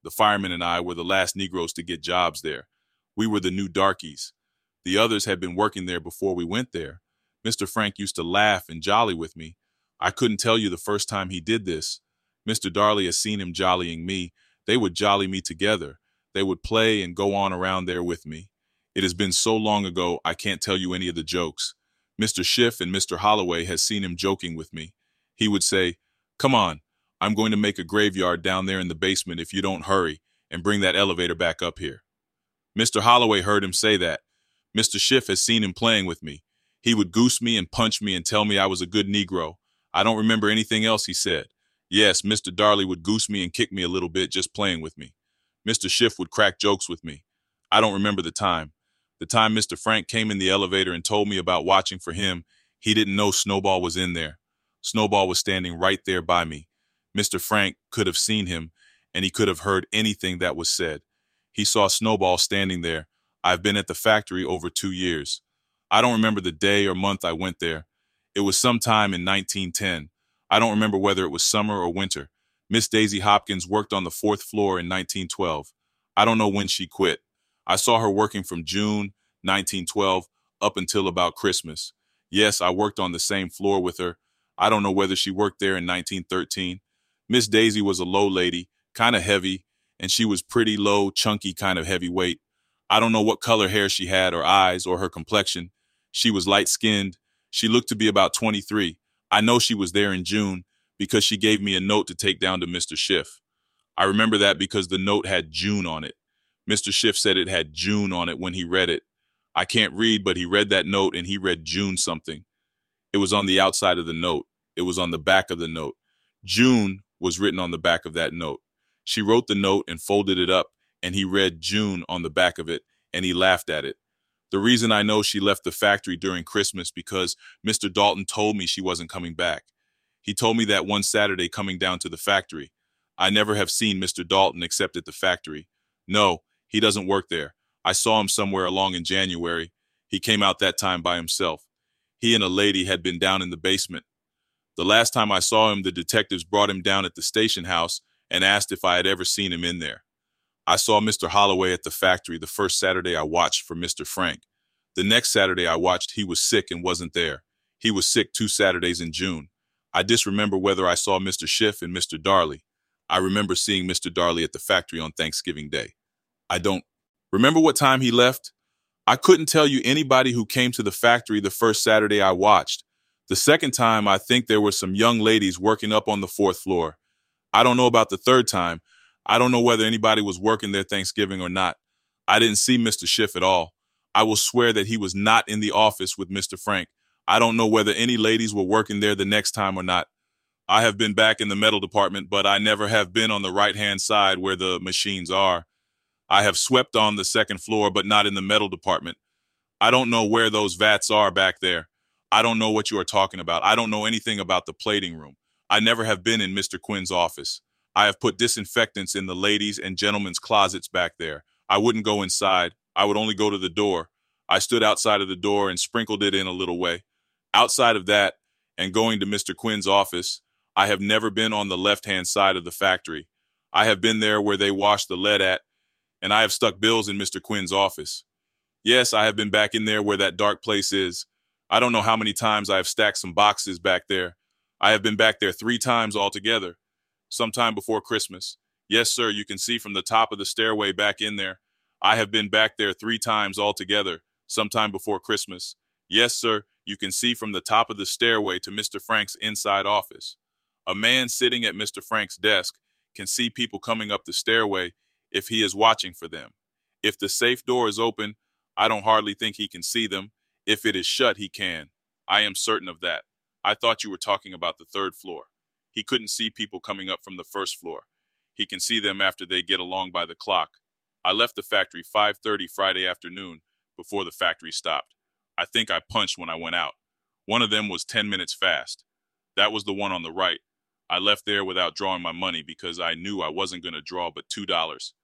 The fireman and I were the last Negroes to get jobs there. We were the new darkies. The others had been working there before we went there. Mr. Frank used to laugh and jolly with me. I couldn't tell you the first time he did this. Mr. Darley has seen him jollying me. They would jolly me together. They would play and go on around there with me. It has been so long ago, I can't tell you any of the jokes. Mr. Schiff and Mr. Holloway has seen him joking with me. He would say, "Come on, I'm going to make a graveyard down there in the basement if you don't hurry and bring that elevator back up here." Mr. Holloway heard him say that. Mr. Schiff has seen him playing with me. He would goose me and punch me and tell me I was a good Negro. I don't remember anything else he said. Yes, Mr. Darley would goose me and kick me a little bit just playing with me. Mr. Schiff would crack jokes with me. I don't remember the time. The time Mr. Frank came in the elevator and told me about watching for him, he didn't know Snowball was in there. Snowball was standing right there by me. Mr. Frank could have seen him, and he could have heard anything that was said. He saw Snowball standing there. I've been at the factory over 2 years. I don't remember the day or month I went there. It was sometime in 1910. I don't remember whether it was summer or winter. Miss Daisy Hopkins worked on the 4th floor in 1912. I don't know when she quit. I saw her working from June 1912 up until about Christmas. Yes, I worked on the same floor with her. I don't know whether she worked there in 1913. Miss Daisy was a low lady, kind of heavy, and she was pretty low, chunky, kind of heavyweight. I don't know what color hair she had or eyes or her complexion. She was light-skinned. She looked to be about 23. I know she was there in June because she gave me a note to take down to Mr. Schiff. I remember that because the note had June on it. Mr. Schiff said it had June on it when he read it. I can't read, but he read that note and he read June something. It was on the outside of the note. It was on the back of the note. June was written on the back of that note. She wrote the note and folded it up, and he read June on the back of it, and he laughed at it. The reason I know she left the factory during Christmas because Mr. Dalton told me she wasn't coming back. He told me that one Saturday coming down to the factory. I never have seen Mr. Dalton except at the factory. No, he doesn't work there. I saw him somewhere along in January. He came out that time by himself. He and a lady had been down in the basement. The last time I saw him, the detectives brought him down at the station house and asked if I had ever seen him in there. I saw Mr. Holloway at the factory the first Saturday I watched for Mr. Frank. The next Saturday I watched, he was sick and wasn't there. He was sick 2 Saturdays in June. I disremember whether I saw Mr. Schiff and Mr. Darley. I remember seeing Mr. Darley at the factory on Thanksgiving Day. I don't remember what time he left. I couldn't tell you anybody who came to the factory the first Saturday I watched. The second time, I think there were some young ladies working up on the 4th floor. I don't know about the third time. I don't know whether anybody was working there Thanksgiving or not. I didn't see Mr. Schiff at all. I will swear that he was not in the office with Mr. Frank. I don't know whether any ladies were working there the next time or not. I have been back in the metal department, but I never have been on the right-hand side where the machines are. I have swept on the 2nd floor, but not in the metal department. I don't know where those vats are back there. I don't know what you are talking about. I don't know anything about the plating room. I never have been in Mr. Quinn's office. I have put disinfectants in the ladies' and gentlemen's closets back there. I wouldn't go inside. I would only go to the door. I stood outside of the door and sprinkled it in a little way. Outside of that, and going to Mr. Quinn's office, I have never been on the left-hand side of the factory. I have been there where they wash the lead at, and I have stuck bills in Mr. Quinn's office. Yes, I have been back in there where that dark place is. I don't know how many times I have stacked some boxes back there. I have been back there 3 times altogether, sometime before Christmas. Yes, sir, you can see from the top of the stairway back in there. I have been back there 3 times altogether, sometime before Christmas. Yes, sir, you can see from the top of the stairway to Mr. Frank's inside office. A man sitting at Mr. Frank's desk can see people coming up the stairway if he is watching for them. If the safe door is open, I don't hardly think he can see them. If it is shut, he can. I am certain of that. I thought you were talking about the 3rd floor. He couldn't see people coming up from the 1st floor. He can see them after they get along by the clock. I left the factory 5:30 Friday afternoon before the factory stopped. I think I punched when I went out. One of them was 10 minutes fast. That was the one on the right. I left there without drawing my money because I knew I wasn't going to draw but $2.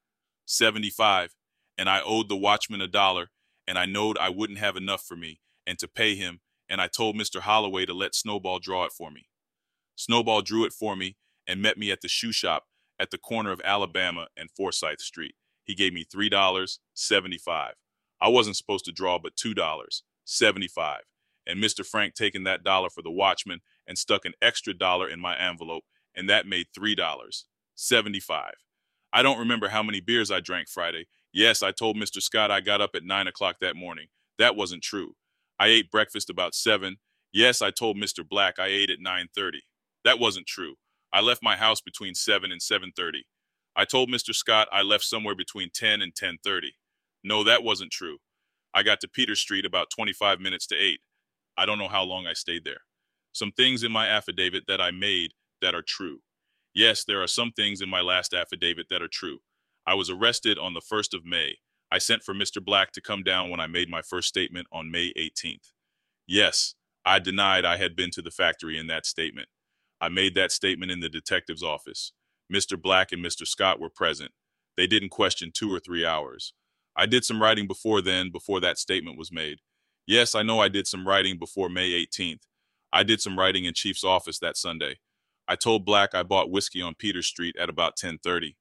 75, and I owed the watchman $1, and I knowed I wouldn't have enough for me and to pay him, and I told Mr. Holloway to let Snowball draw it for me. Snowball drew it for me and met me at the shoe shop at the corner of Alabama and Forsyth Street. He gave me $3.75. I wasn't supposed to draw but $2.75. And Mr. Frank taking that dollar for the watchman and stuck an extra dollar in my envelope, and that made $3.75. I don't remember how many beers I drank Friday. Yes, I told Mr. Scott I got up at 9 o'clock that morning. That wasn't true. I ate breakfast about 7. Yes, I told Mr. Black I ate at 9:30. That wasn't true. I left my house between 7 and 7:30. I told Mr. Scott I left somewhere between 10 and 10:30. No, that wasn't true. I got to Peter Street about 25 minutes to 8. I don't know how long I stayed there. Some things in my affidavit that I made that are true. Yes, there are some things in my last affidavit that are true. I was arrested on the 1st of May. I sent for Mr. Black to come down when I made my first statement on May 18th. Yes, I denied I had been to the factory in that statement. I made that statement in the detective's office. Mr. Black and Mr. Scott were present. They didn't question 2 or 3 hours. I did some writing before then, before that statement was made. Yes, I know I did some writing before May 18th. I did some writing in Chief's office that Sunday. I told Black I bought whiskey on Peter Street at about 10:30.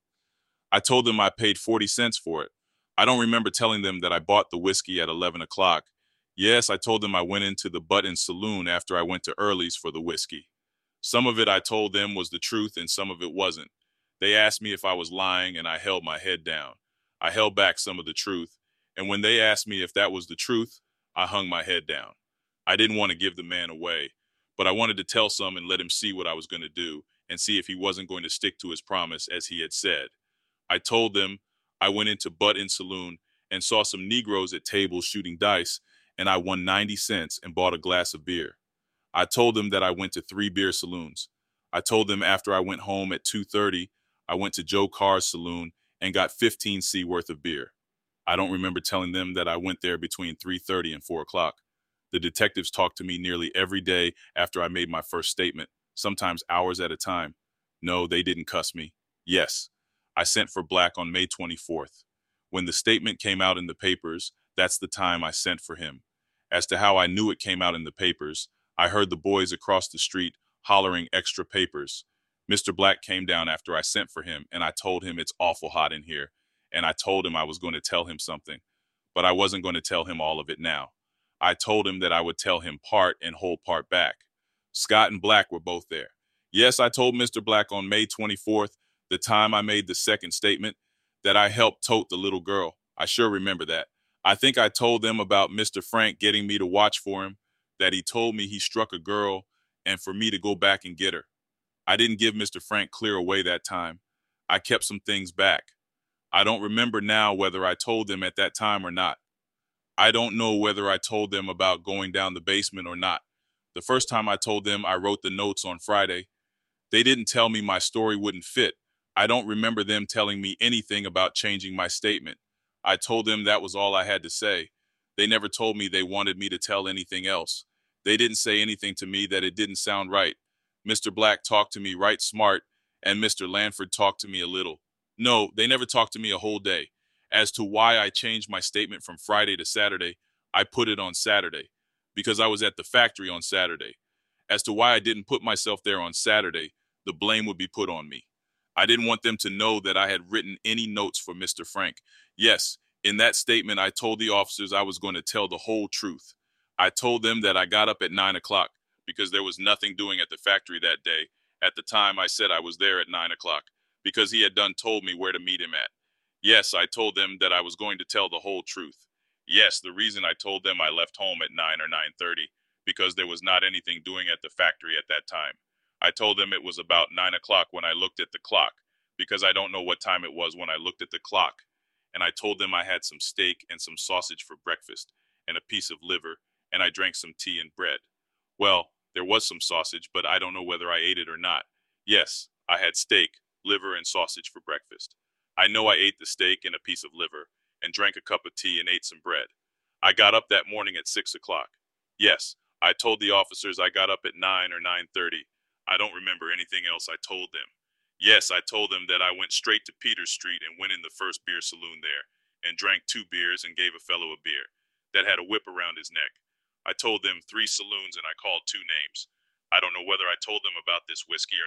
I told them I paid 40 cents for it. I don't remember telling them that I bought the whiskey at 11 o'clock. Yes, I told them I went into the Button Saloon after I went to Early's for the whiskey. Some of it I told them was the truth and some of it wasn't. They asked me if I was lying and I held my head down. I held back some of the truth, and when they asked me if that was the truth, I hung my head down. I didn't want to give the man away, but I wanted to tell some and let him see what I was going to do and see if he wasn't going to stick to his promise as he had said. I told them I went into Button Saloon and saw some Negroes at tables shooting dice, and I won 90 cents and bought a glass of beer. I told them that I went to 3 beer saloons. I told them after I went home at 2:30, I went to Joe Carr's saloon and got 15C worth of beer. I don't remember telling them that I went there between 3:30 and 4 o'clock. The detectives talked to me nearly every day after I made my first statement, sometimes hours at a time. No, they didn't cuss me. Yes, I sent for Black on May 24th. When the statement came out in the papers, that's the time I sent for him. As to how I knew it came out in the papers, I heard the boys across the street hollering extra papers. Mr. Black came down after I sent for him, and I told him it's awful hot in here, and I told him I was going to tell him something, but I wasn't going to tell him all of it now. I told him that I would tell him part and hold part back. Scott and Black were both there. Yes, I told Mr. Black on May 24th, the time I made the second statement, that I helped tote the little girl. I sure remember that. I think I told them about Mr. Frank getting me to watch for him, that he told me he struck a girl and for me to go back and get her. I didn't give Mr. Frank clear away that time. I kept some things back. I don't remember now whether I told them at that time or not. I don't know whether I told them about going down the basement or not. The first time I told them, I wrote the notes on Friday. They didn't tell me my story wouldn't fit. I don't remember them telling me anything about changing my statement. I told them that was all I had to say. They never told me they wanted me to tell anything else. They didn't say anything to me that it didn't sound right. Mr. Black talked to me right smart, and Mr. Lanford talked to me a little. No, they never talked to me a whole day. As to why I changed my statement from Friday to Saturday, I put it on Saturday, because I was at the factory on Saturday. As to why I didn't put myself there on Saturday, the blame would be put on me. I didn't want them to know that I had written any notes for Mr. Frank. Yes, in that statement, I told the officers I was going to tell the whole truth. I told them that I got up at 9 o'clock because there was nothing doing at the factory that day. At the time, I said I was there at 9 o'clock because he had done told me where to meet him at. Yes, I told them that I was going to tell the whole truth. Yes, the reason I told them I left home at 9 or 9:30 because there was not anything doing at the factory at that time. I told them it was about 9 o'clock when I looked at the clock, because I don't know what time it was when I looked at the clock. And I told them I had some steak and some sausage for breakfast, and a piece of liver, and I drank some tea and bread. Well, there was some sausage, but I don't know whether I ate it or not. Yes, I had steak, liver, and sausage for breakfast. I know I ate the steak and a piece of liver, and drank a cup of tea and ate some bread. I got up that morning at 6 o'clock. Yes, I told the officers I got up at 9 or 9:30. I don't remember anything else I told them. Yes, I told them that I went straight to Peters Street and went in the first beer saloon there, and drank 2 beers and gave a fellow a beer that had a whip around his neck. I told them 3 saloons and I called 2 names. I don't know whether I told them about this whiskey or not.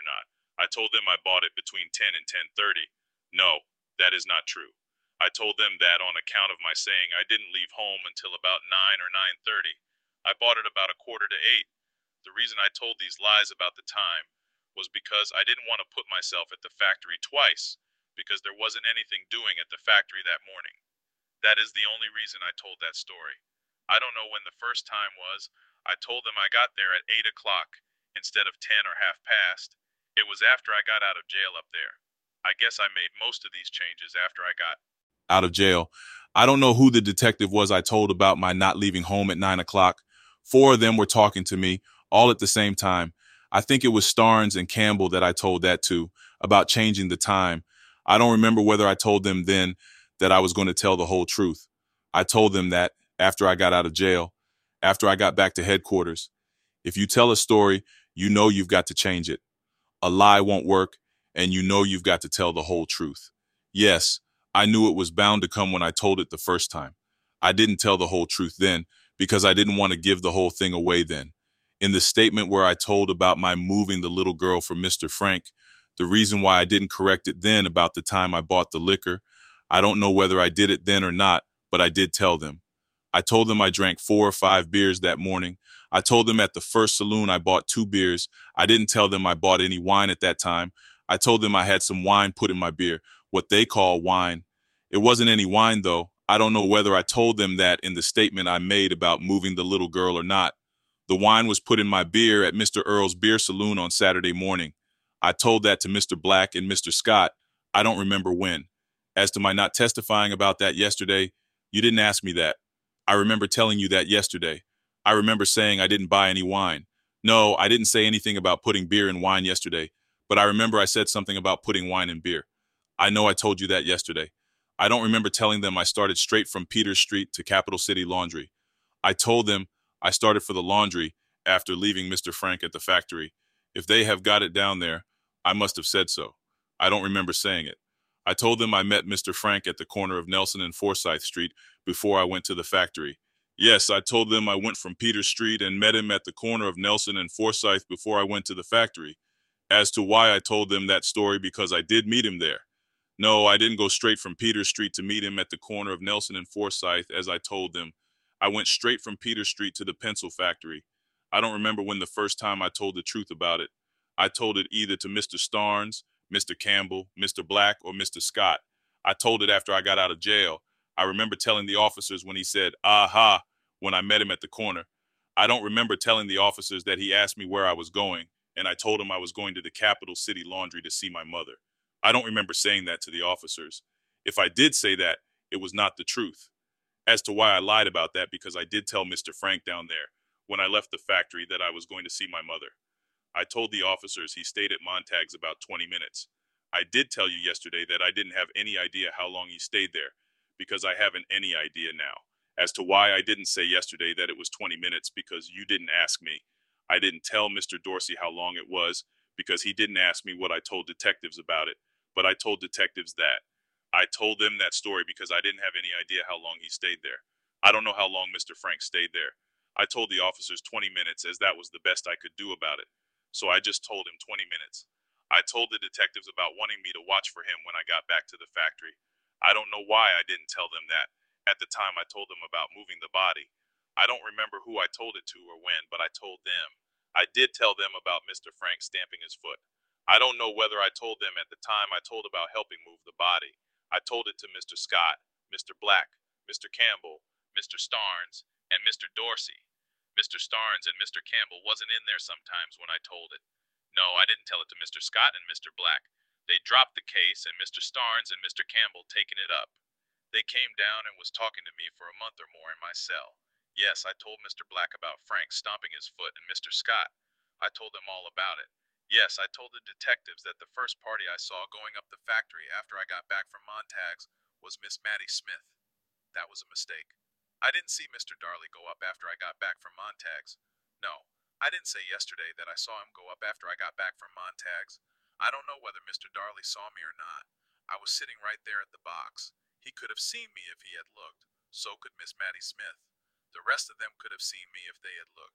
I told them I bought it between 10 and 10:30. No, that is not true. I told them that on account of my saying I didn't leave home until about 9 or 9:30. I bought it about a quarter to 8. The reason I told these lies about the time was because I didn't want to put myself at the factory twice, because there wasn't anything doing at the factory that morning. That is the only reason I told that story. I don't know when the first time was. I told them I got there at 8 o'clock instead of 10 or half past. It was after I got out of jail up there. I guess I made most of these changes after I got out of jail. I don't know who the detective was I told about my not leaving home at 9 o'clock. Four of them were talking to me, all at the same time. I think it was Starnes and Campbell that I told that to about changing the time. I don't remember whether I told them then that I was going to tell the whole truth. I told them that after I got out of jail, after I got back to headquarters. If you tell a story, you know you've got to change it. A lie won't work, and you know you've got to tell the whole truth. Yes, I knew it was bound to come when I told it the first time. I didn't tell the whole truth then because I didn't want to give the whole thing away then. In the statement where I told about my moving the little girl for Mr. Frank, the reason why I didn't correct it then about the time I bought the liquor, I don't know whether I did it then or not, but I did tell them. I told them I drank 4 or 5 beers that morning. I told them at the first saloon I bought 2 beers. I didn't tell them I bought any wine at that time. I told them I had some wine put in my beer, what they call wine. It wasn't any wine, though. I don't know whether I told them that in the statement I made about moving the little girl or not. The wine was put in my beer at Mr. Earl's beer saloon on Saturday morning. I told that to Mr. Black and Mr. Scott. I don't remember when. As to my not testifying about that yesterday, you didn't ask me that. I remember telling you that yesterday. I remember saying I didn't buy any wine. No, I didn't say anything about putting beer in wine yesterday, but I remember I said something about putting wine in beer. I know I told you that yesterday. I don't remember telling them I started straight from Peters Street to Capital City Laundry. I told them I started for the laundry after leaving Mr. Frank at the factory. If they have got it down there, I must have said so. I don't remember saying it. I told them I met Mr. Frank at the corner of Nelson and Forsyth Street before I went to the factory. Yes, I told them I went from Peters Street and met him at the corner of Nelson and Forsyth before I went to the factory. As to why I told them that story, because I did meet him there. No, I didn't go straight from Peters Street to meet him at the corner of Nelson and Forsyth as I told them. I went straight from Peters Street to the pencil factory. I don't remember when the first time I told the truth about it. I told it either to Mr. Starnes, Mr. Campbell, Mr. Black, or Mr. Scott. I told it after I got out of jail. I remember telling the officers when he said, "Aha," when I met him at the corner. I don't remember telling the officers that he asked me where I was going, and I told him I was going to the Capital City Laundry to see my mother. I don't remember saying that to the officers. If I did say that, it was not the truth. As to why I lied about that, because I did tell Mr. Frank down there when I left the factory that I was going to see my mother. I told the officers he stayed at Montag's about 20 minutes. I did tell you yesterday that I didn't have any idea how long he stayed there, because I haven't any idea now. As to why I didn't say yesterday that it was 20 minutes, because you didn't ask me. I didn't tell Mr. Dorsey how long it was, because he didn't ask me what I told detectives about it, but I told detectives that. I told them that story because I didn't have any idea how long he stayed there. I don't know how long Mr. Frank stayed there. I told the officers 20 minutes as that was the best I could do about it. So I just told him 20 minutes. I told the detectives about wanting me to watch for him when I got back to the factory. I don't know why I didn't tell them that at the time I told them about moving the body. I don't remember who I told it to or when, but I told them. I did tell them about Mr. Frank stamping his foot. I don't know whether I told them at the time I told about helping move the body. I told it to Mr. Scott, Mr. Black, Mr. Campbell, Mr. Starnes, and Mr. Dorsey. Mr. Starnes and Mr. Campbell wasn't in there sometimes when I told it. No, I didn't tell it to Mr. Scott and Mr. Black. They dropped the case and Mr. Starnes and Mr. Campbell taken it up. They came down and was talking to me for a month or more in my cell. Yes, I told Mr. Black about Frank stomping his foot and Mr. Scott. I told them all about it. Yes, I told the detectives that the first party I saw going up the factory after I got back from Montag's was Miss Mattie Smith. That was a mistake. I didn't see Mr. Darley go up after I got back from Montag's. No, I didn't say yesterday that I saw him go up after I got back from Montag's. I don't know whether Mr. Darley saw me or not. I was sitting right there at the box. He could have seen me if he had looked. So could Miss Mattie Smith. The rest of them could have seen me if they had looked.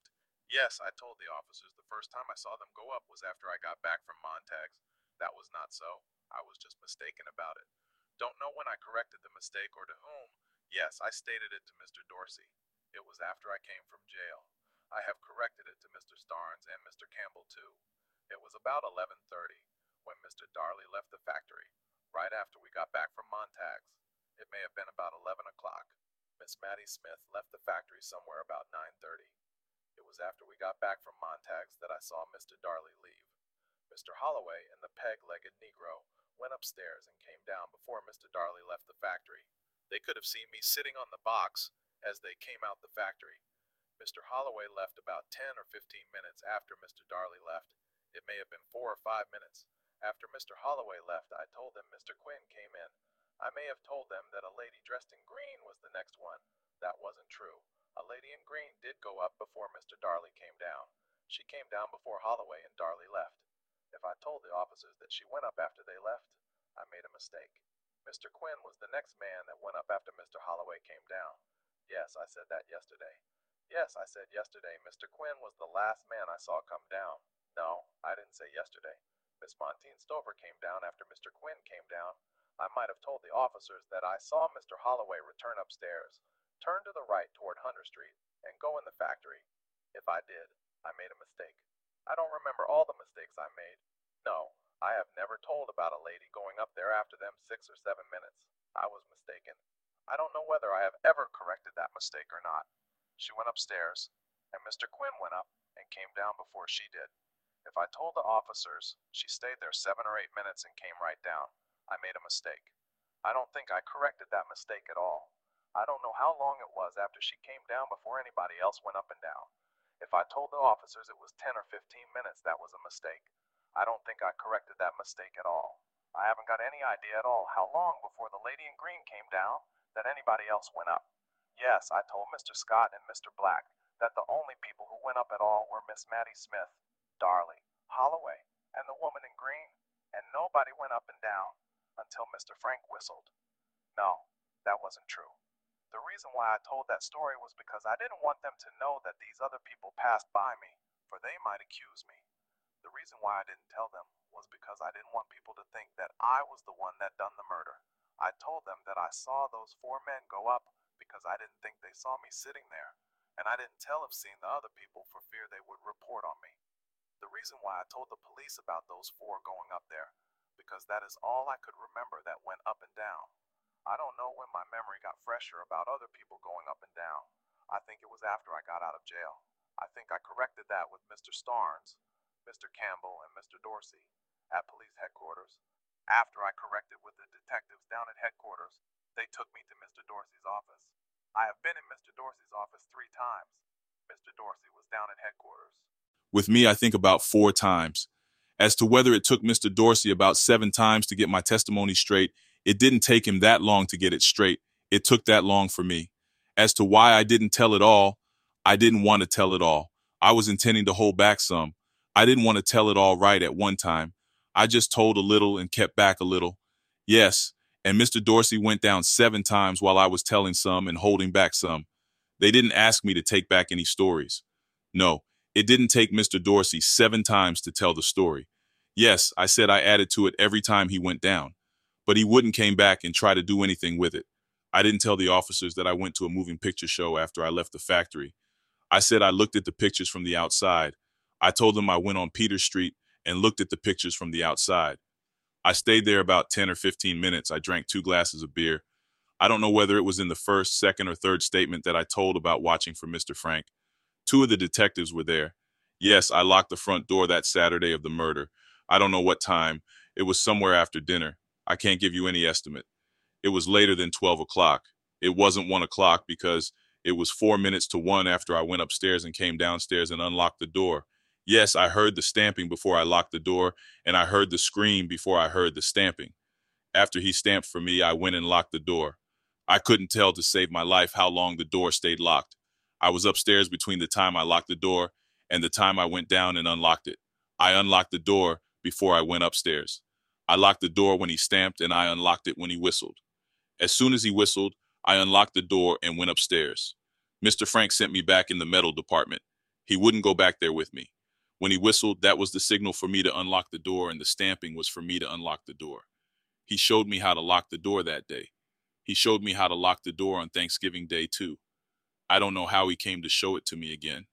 Yes, I told the officers the first time I saw them go up was after I got back from Montague's. That was not so. I was just mistaken about it. Don't know when I corrected the mistake or to whom. Yes, I stated it to Mr. Dorsey. It was after I came from jail. I have corrected it to Mr. Starnes and Mr. Campbell too. It was about 11:30 when Mr. Darley left the factory, right after we got back from Montague's. It may have been about 11 o'clock. Miss Mattie Smith left the factory somewhere about 9:30. It was after we got back from Montague's that I saw Mr. Darley leave. Mr. Holloway and the peg-legged Negro went upstairs and came down before Mr. Darley left the factory. They could have seen me sitting on the box as they came out the factory. Mr. Holloway left about 10 or 15 minutes after Mr. Darley left. It may have been 4 or 5 minutes. After Mr. Holloway left, I told them Mr. Quinn came in. I may have told them that a lady dressed in green was the next one. That wasn't true. A lady in green did go up before Mr. Darley came down. She came down before Holloway and Darley left. If I told the officers that she went up after they left, I made a mistake. Mr. Quinn was the next man that went up after Mr. Holloway came down. Yes, I said that yesterday. Yes, I said yesterday Mr. Quinn was the last man I saw come down. No, I didn't say yesterday. Miss Montine Stover came down after Mr. Quinn came down. I might have told the officers that I saw Mr. Holloway return upstairs, turn to the right toward Hunter Street, and go in the factory. If I did, I made a mistake. I don't remember all the mistakes I made. No, I have never told about a lady going up there after them 6 or 7 minutes. I was mistaken. I don't know whether I have ever corrected that mistake or not. She went upstairs, and Mr. Quinn went up and came down before she did. If I told the officers she stayed there 7 or 8 minutes and came right down, I made a mistake. I don't think I corrected that mistake at all. I don't know how long it was after she came down before anybody else went up and down. If I told the officers it was 10 or 15 minutes, that was a mistake. I don't think I corrected that mistake at all. I haven't got any idea at all how long before the lady in green came down that anybody else went up. Yes, I told Mr. Scott and Mr. Black that the only people who went up at all were Miss Mattie Smith, Darley, Holloway, and the woman in green, and nobody went up and down until Mr. Frank whistled. No, that wasn't true. The reason why I told that story was because I didn't want them to know that these other people passed by me, for they might accuse me. The reason why I didn't tell them was because I didn't want people to think that I was the one that done the murder. I told them that I saw those 4 men go up because I didn't think they saw me sitting there, and I didn't tell of seeing the other people for fear they would report on me. The reason why I told the police about those 4 going up there, because that is all I could remember that went up and down. I don't know when my memory got fresher about other people going up and down. I think it was after I got out of jail. I think I corrected that with Mr. Starnes, Mr. Campbell, and Mr. Dorsey at police headquarters. After I corrected with the detectives down at headquarters, they took me to Mr. Dorsey's office. I have been in Mr. Dorsey's office 3 times. Mr. Dorsey was down at headquarters.
With me, I think about 4 times. As to whether it took Mr. Dorsey about 7 times to get my testimony straight, it didn't take him that long to get it straight. It took that long for me. As to why I didn't tell it all, I didn't want to tell it all. I was intending to hold back some. I didn't want to tell it all right at one time. I just told a little and kept back a little. Yes, and Mr. Dorsey went down 7 times while I was telling some and holding back some. They didn't ask me to take back any stories. No, it didn't take Mr. Dorsey 7 times to tell the story. Yes, I said I added to it every time he went down, but he wouldn't came back and try to do anything with it. I didn't tell the officers that I went to a moving picture show after I left the factory. I said I looked at the pictures from the outside. I told them I went on Peter Street and looked at the pictures from the outside. I stayed there about 10 or 15 minutes. I drank 2 glasses of beer. I don't know whether it was in the first, second, or third statement that I told about watching for Mr. Frank. 2 of the detectives were there. Yes, I locked the front door that Saturday of the murder. I don't know what time. It was somewhere after dinner. I can't give you any estimate. It was later than 12 o'clock. It wasn't 1 o'clock because it was 4 minutes to 1 after I went upstairs and came downstairs and unlocked the door. Yes, I heard the stamping before I locked the door, and I heard the scream before I heard the stamping. After he stamped for me, I went and locked the door. I couldn't tell to save my life how long the door stayed locked. I was upstairs between the time I locked the door and the time I went down and unlocked it. I unlocked the door before I went upstairs. I locked the door when he stamped and I unlocked it when he whistled. As soon as he whistled, I unlocked the door and went upstairs. Mr. Frank sent me back in the metal department. He wouldn't go back there with me. When he whistled, that was the signal for me to unlock the door, and the stamping was for me to unlock the door. He showed me how to lock the door that day. He showed me how to lock the door on Thanksgiving Day, too. I don't know how he came to show it to me again.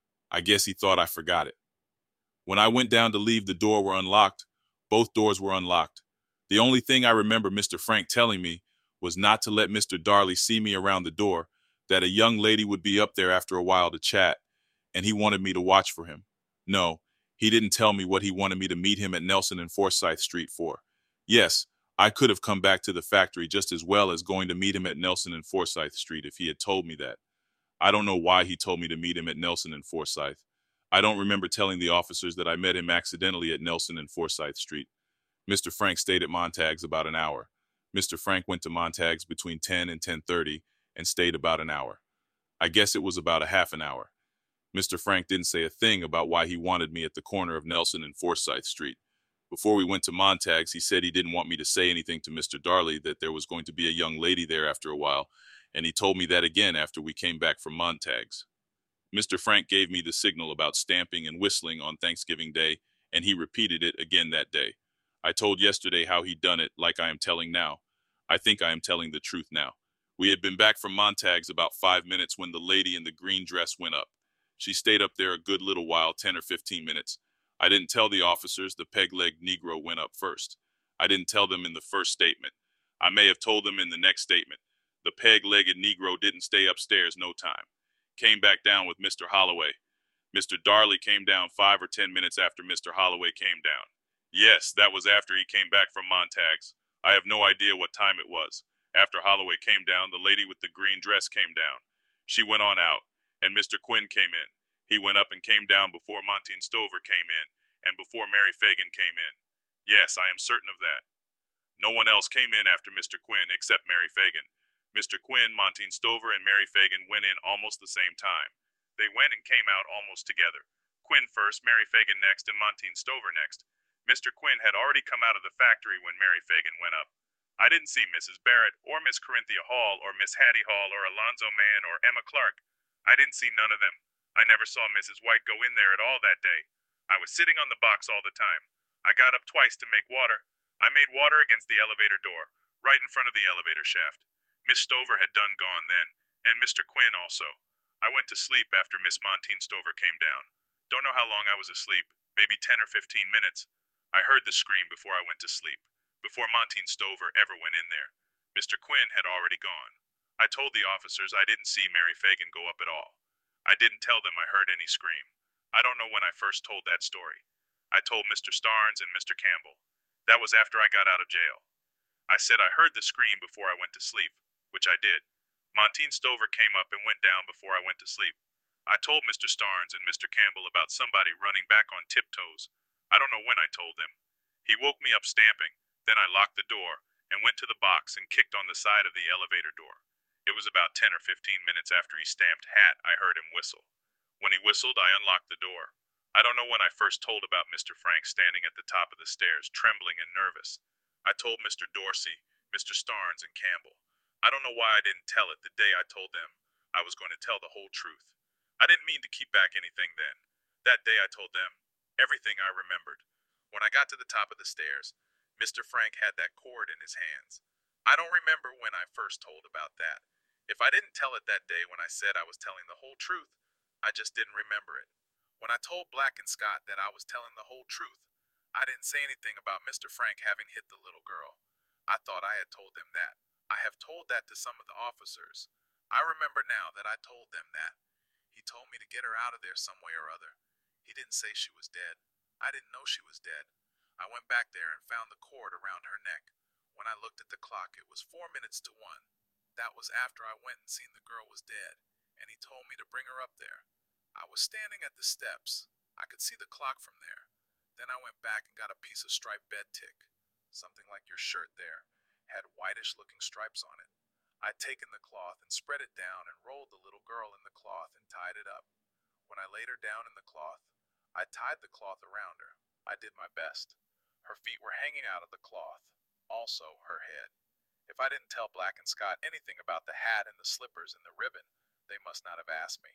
I guess he thought I forgot it. When I went down to leave, the door were unlocked. Both doors were unlocked. The only thing I remember Mr. Frank telling me was not to let Mr. Darley see me around the door, that a young lady would be up there after a while to chat, and he wanted me to watch for him. No, he didn't tell me what he wanted me to meet him at Nelson and Forsyth Street for. Yes, I could have come back to the factory just as well as going to meet him at Nelson and Forsyth Street if he had told me that. I don't know why he told me to meet him at Nelson and Forsyth. I don't remember telling the officers that I met him accidentally at Nelson and Forsyth Street. Mr. Frank stayed at Montag's about an hour. Mr. Frank went to Montag's between 10 and 10:30 and stayed about an hour. I guess it was about a half an hour. Mr. Frank didn't say a thing about why he wanted me at the corner of Nelson and Forsyth Street. Before we went to Montag's, he said he didn't want me to say anything to Mr. Darley, that there was going to be a young lady there after a while, and he told me that again after we came back from Montag's. Mr. Frank gave me the signal about stamping and whistling on Thanksgiving Day, and he repeated it again that day. I told yesterday how he'd done it, like I am telling now. I think I am telling the truth now. We had been back from Montag's about 5 minutes when the lady in the green dress went up. She stayed up there a good little while, 10 or 15 minutes. I didn't tell the officers the peg-legged Negro went up first. I didn't tell them in the first statement. I may have told them in the next statement. The peg-legged Negro didn't stay upstairs no time. Came back down with Mr. Holloway. Mr. Darley came down 5 or 10 minutes after Mr. Holloway came down. Yes, that was after he came back from Montag's. I have no idea what time it was. After Holloway came down, the lady with the green dress came down. She went on out, and Mr. Quinn came in. He went up and came down before Montine Stover came in, and before Mary Fagan came in. Yes, I am certain of that. No one else came in after Mr. Quinn except Mary Fagan. Mr. Quinn, Montine Stover, and Mary Fagan went in almost the same time. They went and came out almost together. Quinn first, Mary Fagan next, and Montine Stover next. Mr. Quinn had already come out of the factory when Mary Fagan went up. I didn't see Mrs. Barrett, or Miss Corinthia Hall, or Miss Hattie Hall, or Alonzo Mann, or Emma Clark. I didn't see none of them. I never saw Mrs. White go in there at all that day. I was sitting on the box all the time. I got up twice to make water. I made water against the elevator door, right in front of the elevator shaft. Miss Stover had done gone then, and Mr. Quinn also. I went to sleep after Miss Montine Stover came down. Don't know how long I was asleep, maybe 10 or 15 minutes. I heard the scream before I went to sleep, before Montine Stover ever went in there. Mr. Quinn had already gone. I told the officers I didn't see Mary Fagan go up at all. I didn't tell them I heard any scream. I don't know when I first told that story. I told Mr. Starnes and Mr. Campbell. That was after I got out of jail. I said I heard the scream before I went to sleep, which I did. Montine Stover came up and went down before I went to sleep. I told Mr. Starnes and Mr. Campbell about somebody running back on tiptoes. I don't know when I told them. He woke me up stamping. Then I locked the door and went to the box and kicked on the side of the elevator door. It was about 10 or 15 minutes after he stamped hat I heard him whistle. When he whistled, I unlocked the door. I don't know when I first told about Mr. Frank standing at the top of the stairs, trembling and nervous. I told Mr. Dorsey, Mr. Starnes, and Campbell. I don't know why I didn't tell it the day I told them I was going to tell the whole truth. I didn't mean to keep back anything then. That day I told them everything I remembered. When I got to the top of the stairs, Mr. Frank had that cord in his hands. I don't remember when I first told about that. If I didn't tell it that day when I said I was telling the whole truth, I just didn't remember it. When I told Black and Scott that I was telling the whole truth, I didn't say anything about Mr. Frank having hit the little girl. I thought I had told them that. I have told that to some of the officers. I remember now that I told them that. He told me to get her out of there some way or other. He didn't say she was dead. I didn't know she was dead. I went back there and found the cord around her neck. When I looked at the clock, it was 4 minutes to 1. That was after I went and seen the girl was dead, and he told me to bring her up there. I was standing at the steps. I could see the clock from there. Then I went back and got a piece of striped bed tick, something like your shirt there, had whitish-looking stripes on it. I'd taken the cloth and spread it down and rolled the little girl in the cloth and tied it up. When I laid her down in the cloth, I tied the cloth around her. I did my best. Her feet were hanging out of the cloth, also her head. If I didn't tell Black and Scott anything about the hat and the slippers and the ribbon, they must not have asked me.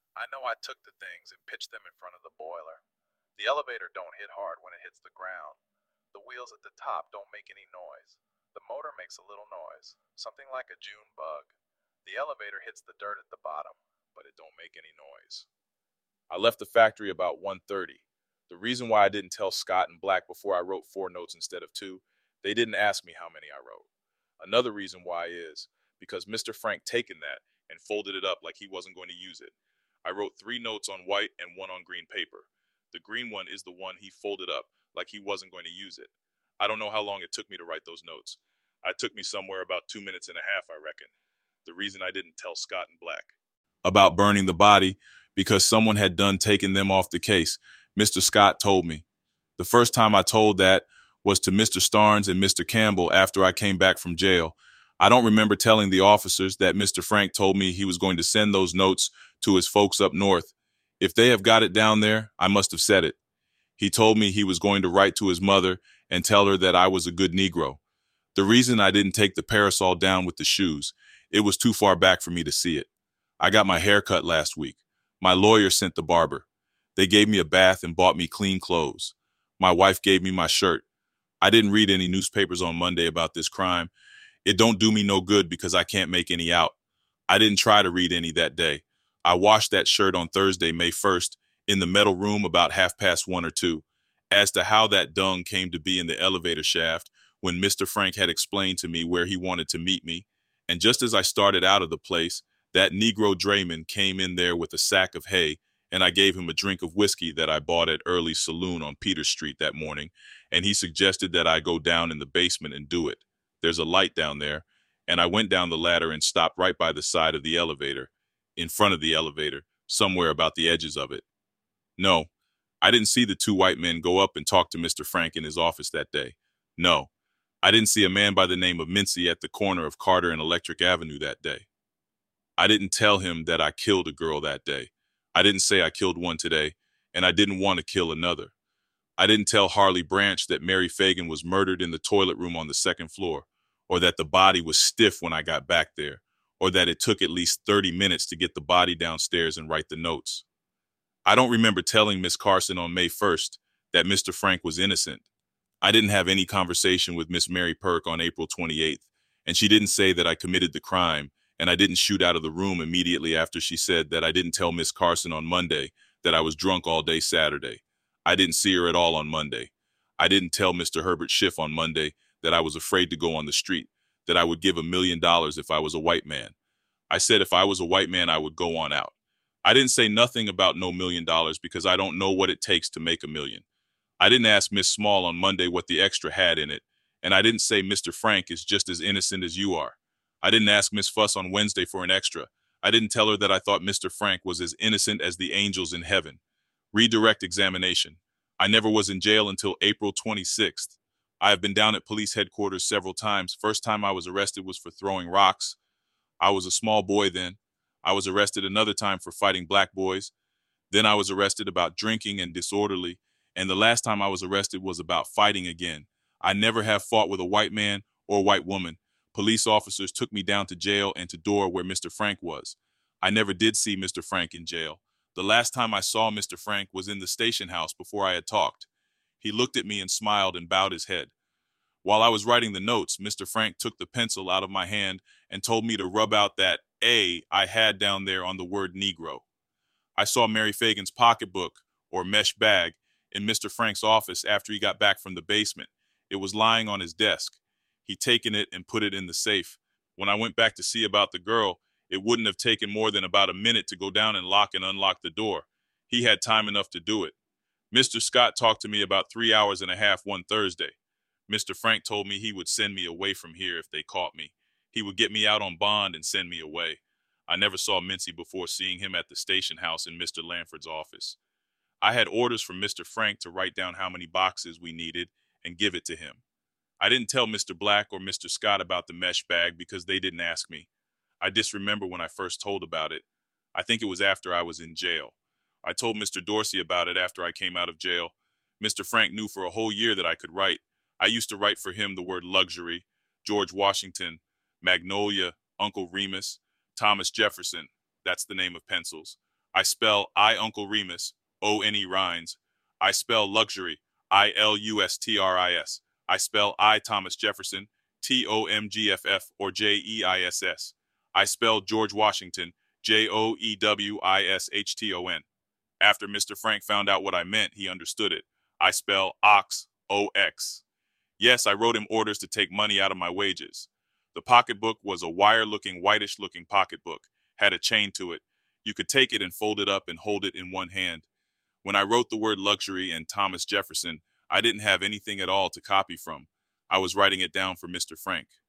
I know I took the things and pitched them in front of the boiler. The elevator don't hit hard when it hits the ground. The wheels at the top don't make any noise. The motor makes a little noise, something like a June bug. The elevator hits the dirt at the bottom, but it don't make any noise.
I left the factory about 1:30. The reason why I didn't tell Scott and Black before I wrote 4 notes instead of 2, they didn't ask me how many I wrote. Another reason why is because Mr. Frank taken that and folded it up like he wasn't going to use it. I wrote 3 notes on white and 1 on green paper. The green one is the one he folded up like he wasn't going to use it. I don't know how long it took me to write those notes. It took me somewhere about 2 minutes and a half, I reckon. The reason I didn't tell Scott and Black about burning the body because someone had done taken them off the case. Mr. Scott told me. The first time I told that was to Mr. Starnes and Mr. Campbell after I came back from jail. I don't remember telling the officers that Mr. Frank told me he was going to send those notes to his folks up north. If they have got it down there, I must have said it. He told me he was going to write to his mother and tell her that I was a good Negro. The reason I didn't take the parasol down with the shoes, it was too far back for me to see it. I got my hair cut last week. My lawyer sent the barber. They gave me a bath and bought me clean clothes. My wife gave me my shirt. I didn't read any newspapers on Monday about this crime. It don't do me no good because I can't make any out. I didn't try to read any that day. I washed that shirt on Thursday, May 1st, in the metal room about 1:30 or 2. As to how that dung came to be in the elevator shaft, when Mr. Frank had explained to me where he wanted to meet me, and just as I started out of the place, that Negro drayman came in there with a sack of hay, and I gave him a drink of whiskey that I bought at Early's Saloon on Peter Street that morning, and he suggested that I go down in the basement and do it. There's a light down there, and I went down the ladder and stopped right by the side of the elevator, in front of the elevator, somewhere about the edges of it. No, I didn't see the 2 white men go up and talk to Mr. Frank in his office that day. No, I didn't see a man by the name of Mincy at the corner of Carter and Electric Avenue that day. I didn't tell him that I killed a girl that day. I didn't say I killed one today, and I didn't want to kill another. I didn't tell Harley Branch that Mary Fagan was murdered in the toilet room on the 2nd floor, or that the body was stiff when I got back there, or that it took at least 30 minutes to get the body downstairs and write the notes. I don't remember telling Miss Carson on May 1st that Mr. Frank was innocent. I didn't have any conversation with Miss Mary Perk on April 28th, and she didn't say that I committed the crime, and I didn't shoot out of the room immediately after she said that I didn't tell Miss Carson on Monday that I was drunk all day Saturday. I didn't see her at all on Monday. I didn't tell Mr. Herbert Schiff on Monday that I was afraid to go on the street, that I would give $1,000,000 if I was a white man. I said if I was a white man, I would go on out. I didn't say nothing about no $1,000,000 because I don't know what it takes to make a million. I didn't ask Miss Small on Monday what the extra had in it, and I didn't say Mr. Frank is just as innocent as you are. I didn't ask Miss Fuss on Wednesday for an extra. I didn't tell her that I thought Mr. Frank was as innocent as the angels in heaven. Redirect examination. I never was in jail until April 26th. I have been down at police headquarters several times. First time I was arrested was for throwing rocks. I was a small boy then. I was arrested another time for fighting black boys. Then I was arrested about drinking and disorderly. And the last time I was arrested was about fighting again. I never have fought with a white man or white woman. Police officers took me down to jail and to door where Mr. Frank was. I never did see Mr. Frank in jail. The last time I saw Mr. Frank was in the station house before I had talked. He looked at me and smiled and bowed his head. While I was writing the notes, Mr. Frank took the pencil out of my hand and told me to rub out that A I had down there on the word Negro. I saw Mary Fagan's pocketbook, or mesh bag, in Mr. Frank's office after he got back from the basement. It was lying on his desk. He'd taken it and put it in the safe. When I went back to see about the girl, it wouldn't have taken more than about a minute to go down and lock and unlock the door. He had time enough to do it. Mr. Scott talked to me about 3 hours and a half one Thursday. Mr. Frank told me he would send me away from here if they caught me. He would get me out on bond and send me away. I never saw Mincy before seeing him at the station house in Mr. Lanford's office. I had orders from Mr. Frank to write down how many boxes we needed and give it to him. I didn't tell Mr. Black or Mr. Scott about the mesh bag because they didn't ask me. I disremember when I first told about it. I think it was after I was in jail. I told Mr. Dorsey about it after I came out of jail. Mr. Frank knew for a whole year that I could write. I used to write for him the word luxury, George Washington, Magnolia, Uncle Remus, Thomas Jefferson. That's the name of pencils. I spell I Uncle Remus, O-N-E Rhines. I spell luxury, I-L-U-S-T-R-I-S. I spell I Thomas Jefferson, T-O-M-G-F-F or J-E-I-S-S. I spell George Washington, J-O-E-W-I-S-H-T-O-N. After Mr. Frank found out what I meant, he understood it. I spell ox, O-X. Yes, I wrote him orders to take money out of my wages. The pocketbook was a wire-looking, whitish-looking pocketbook, had a chain to it. You could take it and fold it up and hold it in one hand. When I wrote the word luxury and Thomas Jefferson, I didn't have anything at all to copy from. I was writing it down for Mr. Frank.